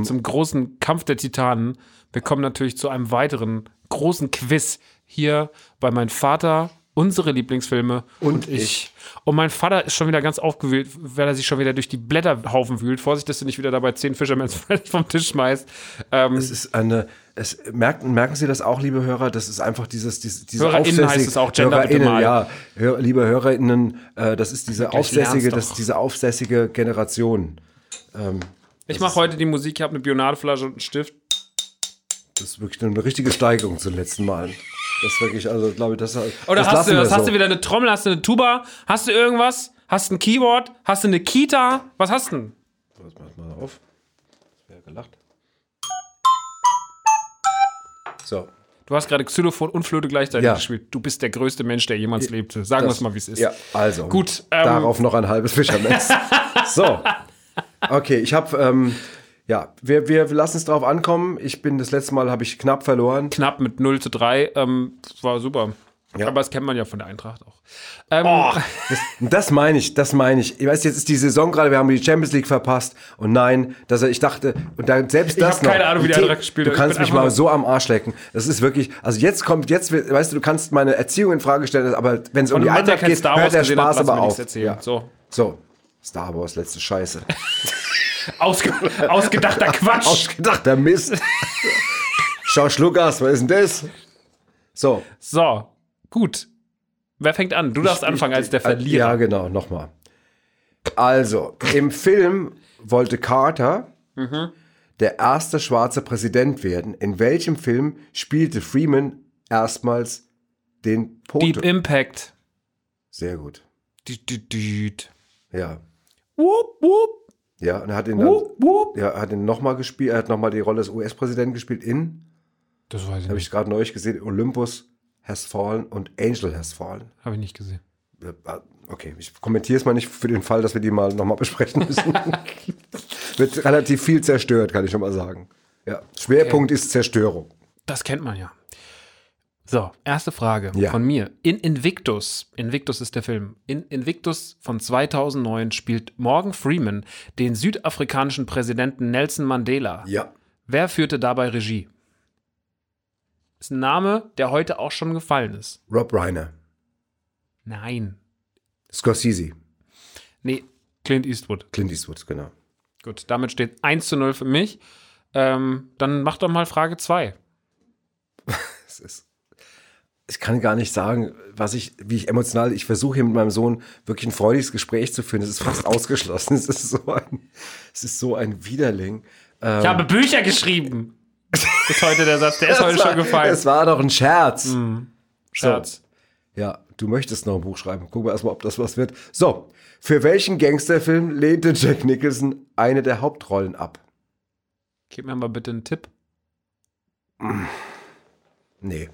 großen Kampf der Titanen. Wir kommen natürlich zu einem weiteren großen Quiz hier bei meinem Vater, unsere Lieblingsfilme und ich. Und mein Vater ist schon wieder ganz aufgewühlt, weil er sich schon wieder durch die Blätterhaufen wühlt. Vorsicht, dass du nicht wieder dabei 10 Fishermans vom Tisch schmeißt. Merken Sie das auch, liebe Hörer? Das ist einfach diese HörerInnen heißt es auch, Gender bitte mal. Ja, liebe HörerInnen, das ist diese aufsässige Generation. Ich mache heute die Musik, ich habe eine Bionadeflasche und einen Stift. Das ist wirklich eine richtige Steigerung zum letzten Mal. Das ist wirklich, also glaube ich, Oder hast du wieder eine Trommel, hast du eine Tuba, hast du irgendwas? Hast du ein Keyboard? Hast du eine Kita? Was hast du denn? Pass mal auf. Das wäre gelacht. So. Du hast gerade Xylophon und Flöte gleichzeitig gespielt. Du bist der größte Mensch, der jemals lebte. Sagen wir es mal, wie es ist. Ja, also. Gut. Darauf noch ein halbes Fischermesser. So. Okay, ich habe Ja, wir lassen es drauf ankommen. Das letzte Mal habe ich knapp verloren. Knapp mit 0:3. War super. Ja. Aber das kennt man ja von der Eintracht auch. Das meine ich. Ich weiß, jetzt ist die Saison gerade, wir haben die Champions League verpasst. Und nein, ich dachte, und dann selbst das hab keine Ahnung, wie die Eintracht gespielt Du hat. kannst Ich mich bin mal einfach so am Arsch lecken. Das ist wirklich, also weißt du, du kannst meine Erziehung in Frage stellen, aber wenn es um die Eintracht geht, hört der Spaß aber auf. Ja. So, Star Wars, letzte Scheiße. Ausgedachter Quatsch. Ausgedachter Mist. Schorsch Lukas, was ist denn das? So, gut. Wer fängt an? Du darfst anfangen als der Verlierer. Ja, genau, nochmal. Also, im Film wollte Carter der erste schwarze Präsident werden. In welchem Film spielte Freeman erstmals den Poto? Deep Impact. Sehr gut. Ja. Wupp, wupp. Ja, und er hat ihn dann, hat ihn nochmal gespielt. Er hat nochmal die Rolle des US-Präsidenten gespielt Das weiß ich habe nicht. ich gerade neulich gesehen, Olympus Has Fallen und Angel Has Fallen. Habe ich nicht gesehen. Okay, ich kommentiere es mal nicht für den Fall, dass wir die mal nochmal besprechen müssen. Wird relativ viel zerstört, kann ich schon mal sagen. Ja, Schwerpunkt ist Zerstörung. Das kennt man ja. So, erste Frage Ja. von mir. In Invictus ist der Film, in Invictus von 2009 spielt Morgan Freeman den südafrikanischen Präsidenten Nelson Mandela. Ja. Wer führte dabei Regie? Ist ein Name, der heute auch schon gefallen ist. Rob Reiner. Nein. Scorsese. Nee, Clint Eastwood. Clint Eastwood, genau. Gut, damit steht 1:0 für mich. Dann mach doch mal Frage 2. Ich kann gar nicht sagen, ich versuche hier mit meinem Sohn wirklich ein freudiges Gespräch zu führen. Es ist fast ausgeschlossen. Es ist so ein Widerling. Ich habe Bücher geschrieben. Ist heute der Satz, der ist heute schon gefallen. Es war doch ein Scherz. Scherz. So. Ja, du möchtest noch ein Buch schreiben. Gucken wir erstmal, ob das was wird. So, für welchen Gangsterfilm lehnte Jack Nicholson eine der Hauptrollen ab? Gib mir mal bitte einen Tipp. Nee.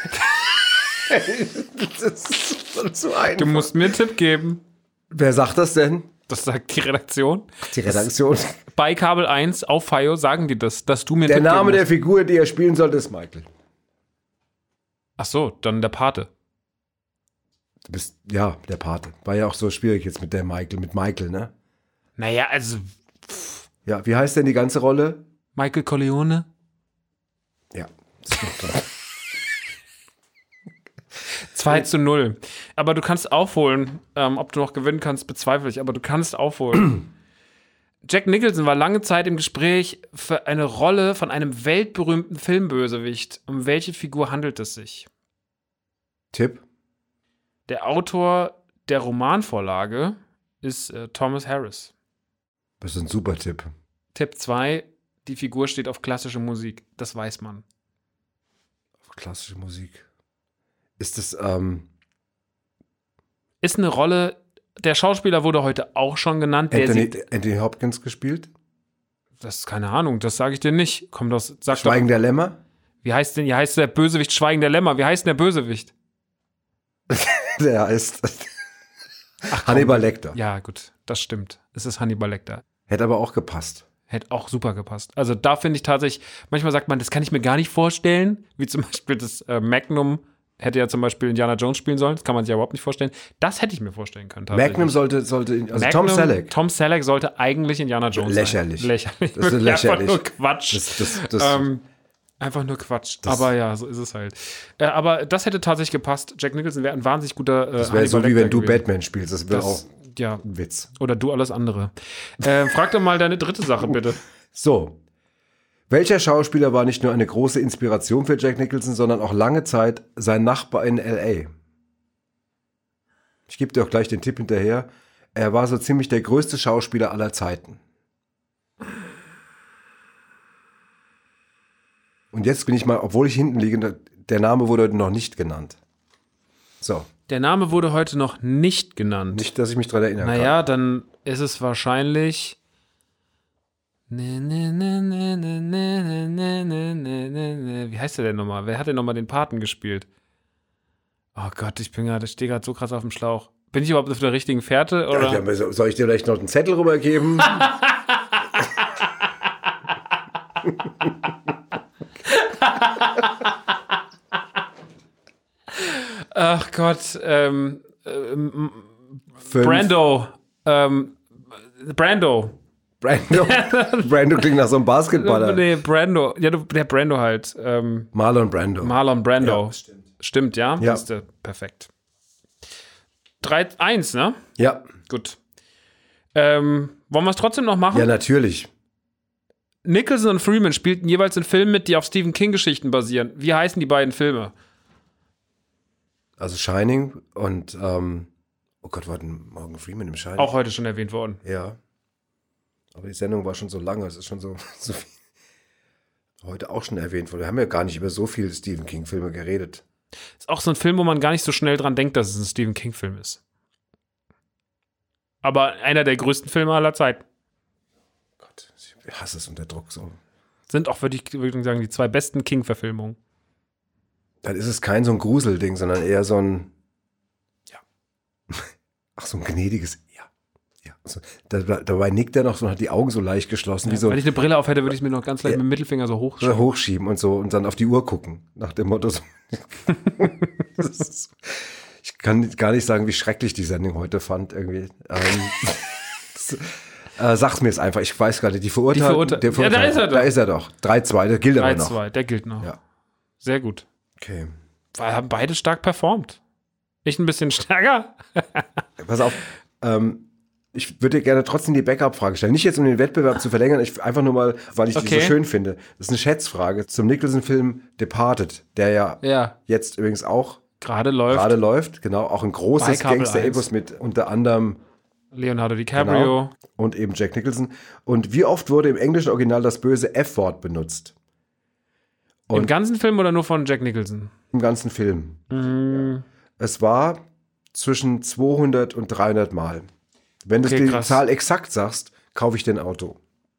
Das ist so einfach. Du musst mir einen Tipp geben. Wer sagt das denn? Das sagt die Redaktion. Die Redaktion. Bei Kabel 1 auf FIO sagen die das, dass du mir einen Der Tipp geben Name der musst. Figur, die er spielen sollte, ist Michael. Ach so, dann der Pate. Du bist, ja, der Pate. War ja auch so schwierig jetzt mit Michael, ne? Naja, also Ja, wie heißt denn die ganze Rolle? Michael Corleone. Ja. Ist doch klar. 2:0. Aber du kannst aufholen. Ob du noch gewinnen kannst, bezweifle ich. Aber du kannst aufholen. Jack Nicholson war lange Zeit im Gespräch für eine Rolle von einem weltberühmten Filmbösewicht. Um welche Figur handelt es sich? Tipp? Der Autor der Romanvorlage ist Thomas Harris. Das ist ein super Tipp. Tipp 2, die Figur steht auf klassische Musik. Das weiß man. Klassische Musik. Ist das, Ist eine Rolle, der Schauspieler wurde heute auch schon genannt. Anthony Hopkins gespielt? Das ist keine Ahnung, das sage ich dir nicht. Komm, sag doch. Schweigen der Lämmer? Wie heißt der Bösewicht Schweigen der Lämmer? Wie heißt denn der Bösewicht? Der heißt Hannibal Lecter. Ja, gut, das stimmt. Es ist Hannibal Lecter. Hätte aber auch gepasst. Hätte auch super gepasst. Also da finde ich tatsächlich, manchmal sagt man, das kann ich mir gar nicht vorstellen. Wie zum Beispiel das Magnum hätte ja zum Beispiel Indiana Jones spielen sollen. Das kann man sich ja überhaupt nicht vorstellen. Das hätte ich mir vorstellen können. Magnum sollte Tom Selleck. Tom Selleck sollte eigentlich Indiana Jones Lächerlich. sein. Lächerlich. Das ist lächerlich. Einfach nur Quatsch. Einfach nur Quatsch. Aber ja, so ist es halt. Aber das hätte tatsächlich gepasst. Jack Nicholson wäre ein wahnsinnig guter Das wäre so, wie wenn du Batman spielst. Das wäre auch ja, ein Witz. oder du alles andere. Frag doch mal deine dritte Sache, bitte. So. Welcher Schauspieler war nicht nur eine große Inspiration für Jack Nicholson, sondern auch lange Zeit sein Nachbar in L.A.? Ich gebe dir auch gleich den Tipp hinterher. Er war so ziemlich der größte Schauspieler aller Zeiten. Und jetzt bin ich mal, obwohl ich hinten liege, der Name wurde heute noch nicht genannt. So. Der Name wurde heute noch nicht genannt. Nicht, dass ich mich daran erinnern kann. Naja, dann ist es wahrscheinlich. Wie heißt der denn nochmal? Wer hat denn nochmal den Paten gespielt? Oh Gott, ich stehe gerade so krass auf dem Schlauch. Bin ich überhaupt auf der richtigen Fährte? Oder? Ja, soll ich dir vielleicht noch einen Zettel rübergeben? Ach Gott, Fünf. Brando. Brando klingt nach so einem Basketballer. Nee, Brando. Ja, der Brando halt. Marlon Brando. Marlon Brando. Ja, stimmt. Stimmt, ja? Ja. Siehste, perfekt. 3-1, ne? Ja. Gut. Wollen wir es trotzdem noch machen? Ja, natürlich. Nicholson und Freeman spielten jeweils in Filmen mit, die auf Stephen King-Geschichten basieren. Wie heißen die beiden Filme? Also Shining und, oh Gott, war denn Morgan Freeman im Shining? Auch heute schon erwähnt worden. Ja. Aber die Sendung war schon so lange, es ist schon so viel. Heute auch schon erwähnt worden. Wir haben ja gar nicht über so viele Stephen King-Filme geredet. Ist auch so ein Film, wo man gar nicht so schnell dran denkt, dass es ein Stephen King-Film ist. Aber einer der größten Filme aller Zeiten. Gott, ich hasse es unter Druck so. Sind auch, würde ich sagen, die 2 besten King-Verfilmungen. Dann ist es kein so ein Gruselding, sondern eher so ein, ja. Ach, so ein gnädiges, ja. Also, dabei nickt er noch so und hat die Augen so leicht geschlossen. Ja, wie so, wenn ich eine Brille auf hätte, würde ich es mir noch ganz leicht mit dem Mittelfinger so hochschieben. hochschieben und so und dann auf die Uhr gucken. Nach dem Motto so. Ich kann gar nicht sagen, wie schrecklich die Sendung heute fand irgendwie. Sag's mir jetzt einfach, ich weiß gar nicht. Die Verurteilten. Ja, da ist er doch. Da ist er doch. 3-2, der gilt aber noch. 3-2, der gilt noch. Ja. Sehr gut. Okay. Weil haben beide stark performt. Ich ein bisschen stärker. Pass auf, ich würde dir gerne trotzdem die Backup-Frage stellen. Nicht jetzt, um den Wettbewerb zu verlängern, einfach nur mal, weil ich die so schön finde. Das ist eine Schätzfrage zum Nicholson-Film Departed, der ja jetzt übrigens auch gerade läuft. Genau, auch ein großes Gangster-Epos mit unter anderem Leonardo DiCaprio. Genau, und eben Jack Nicholson. Und wie oft wurde im englischen Original das böse F-Wort benutzt? Im ganzen Film oder nur von Jack Nicholson? Im ganzen Film. Ja. Es war zwischen 200 und 300 Mal. Wenn du die Zahl exakt sagst, kaufe ich dir ein Auto.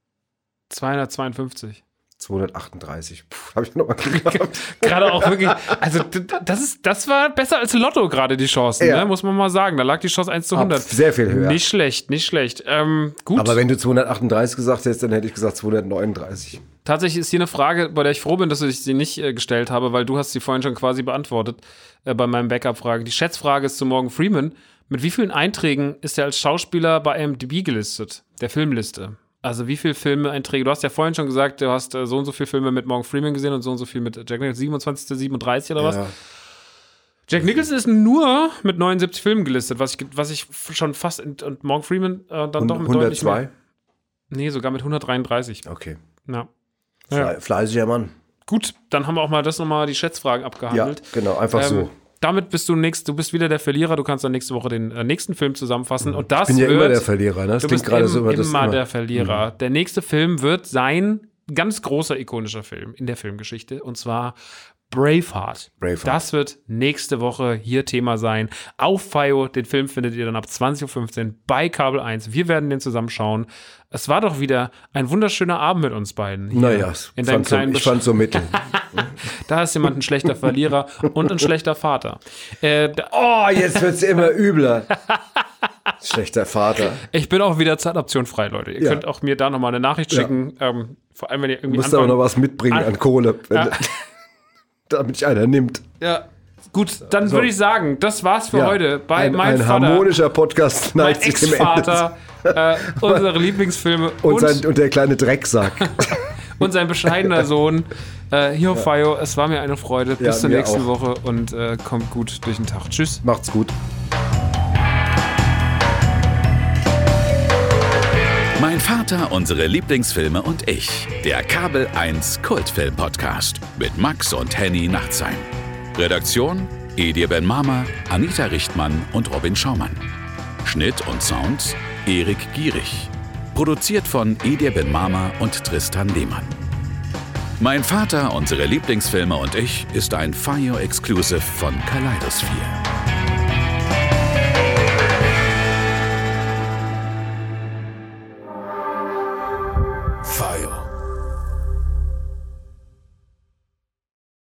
252. 238. Habe ich nochmal gehabt. Gerade auch wirklich, also das war besser als Lotto gerade die Chancen, Ja. ne? Muss man mal sagen. Da lag die Chance 1:100. Sehr viel höher. Nicht schlecht. Gut. Aber wenn du 238 gesagt hättest, dann hätte ich gesagt 239. Tatsächlich ist hier eine Frage, bei der ich froh bin, dass ich sie nicht gestellt habe, weil du hast sie vorhin schon quasi beantwortet bei meinem Backup-Frage. Die Schätzfrage ist zu Morgan Freeman. Mit wie vielen Einträgen ist er als Schauspieler bei IMDb gelistet? Der Filmliste. Also wie viele Filme-Einträge? Du hast ja vorhin schon gesagt, du hast so und so viele Filme mit Morgan Freeman gesehen und so viel mit Jack Nicholson. 27., 37 oder was? Ja. Jack Nicholson ist nur mit 79 Filmen gelistet, was ich schon fast, und Morgan Freeman dann doch mit deutlich 102? mehr. Nee, sogar mit 133. Okay. Ja. Fleißiger Mann. Gut, dann haben wir auch mal nochmal die Schätzfragen abgehandelt. Ja, genau, einfach so. Damit bist du bist wieder der Verlierer. Du kannst dann nächste Woche den nächsten Film zusammenfassen. Und das Ich bin ja wird, immer der Verlierer, ne? Das du klingt bist gerade so immer der Verlierer. Der nächste Film wird sein ganz großer, ikonischer Film in der Filmgeschichte. Und zwar Braveheart. Das wird nächste Woche hier Thema sein. Auf FIO, den Film findet ihr dann ab 20.15 Uhr bei Kabel 1. Wir werden den zusammen schauen. Es war doch wieder ein wunderschöner Abend mit uns beiden. Naja, ich fand so mittel. Da ist jemand ein schlechter Verlierer und ein schlechter Vater. Jetzt wird es immer übler. Schlechter Vater. Ich bin auch wieder zeitoptionfrei, Leute. Ihr könnt auch mir da nochmal eine Nachricht schicken. Vor allem, wenn ihr irgendwie Du musst aber noch was mitbringen an Kohle, damit dich einer nimmt. Ja. Gut, dann würde ich sagen, das war's für heute. Bei ein harmonischer Podcast mein neigt sich dem Ende. Ex-Vater, unsere Lieblingsfilme und der kleine Drecksack. und sein bescheidener Sohn. Hier auf FIO, es war mir eine Freude. Bis zur nächsten Woche und kommt gut durch den Tag. Tschüss. Macht's gut. Mein Vater, unsere Lieblingsfilme und ich. Der Kabel 1 Kultfilm-Podcast mit Max und Henny Nachtsheim. Redaktion: Edir Ben-Mama, Anita Richtmann und Robin Schaumann. Schnitt und Sound: Erik Gierig. Produziert von Edir Ben-Mama und Tristan Lehmann. Mein Vater, unsere Lieblingsfilme und ich ist ein FIO Exclusive von Kaleidosphere.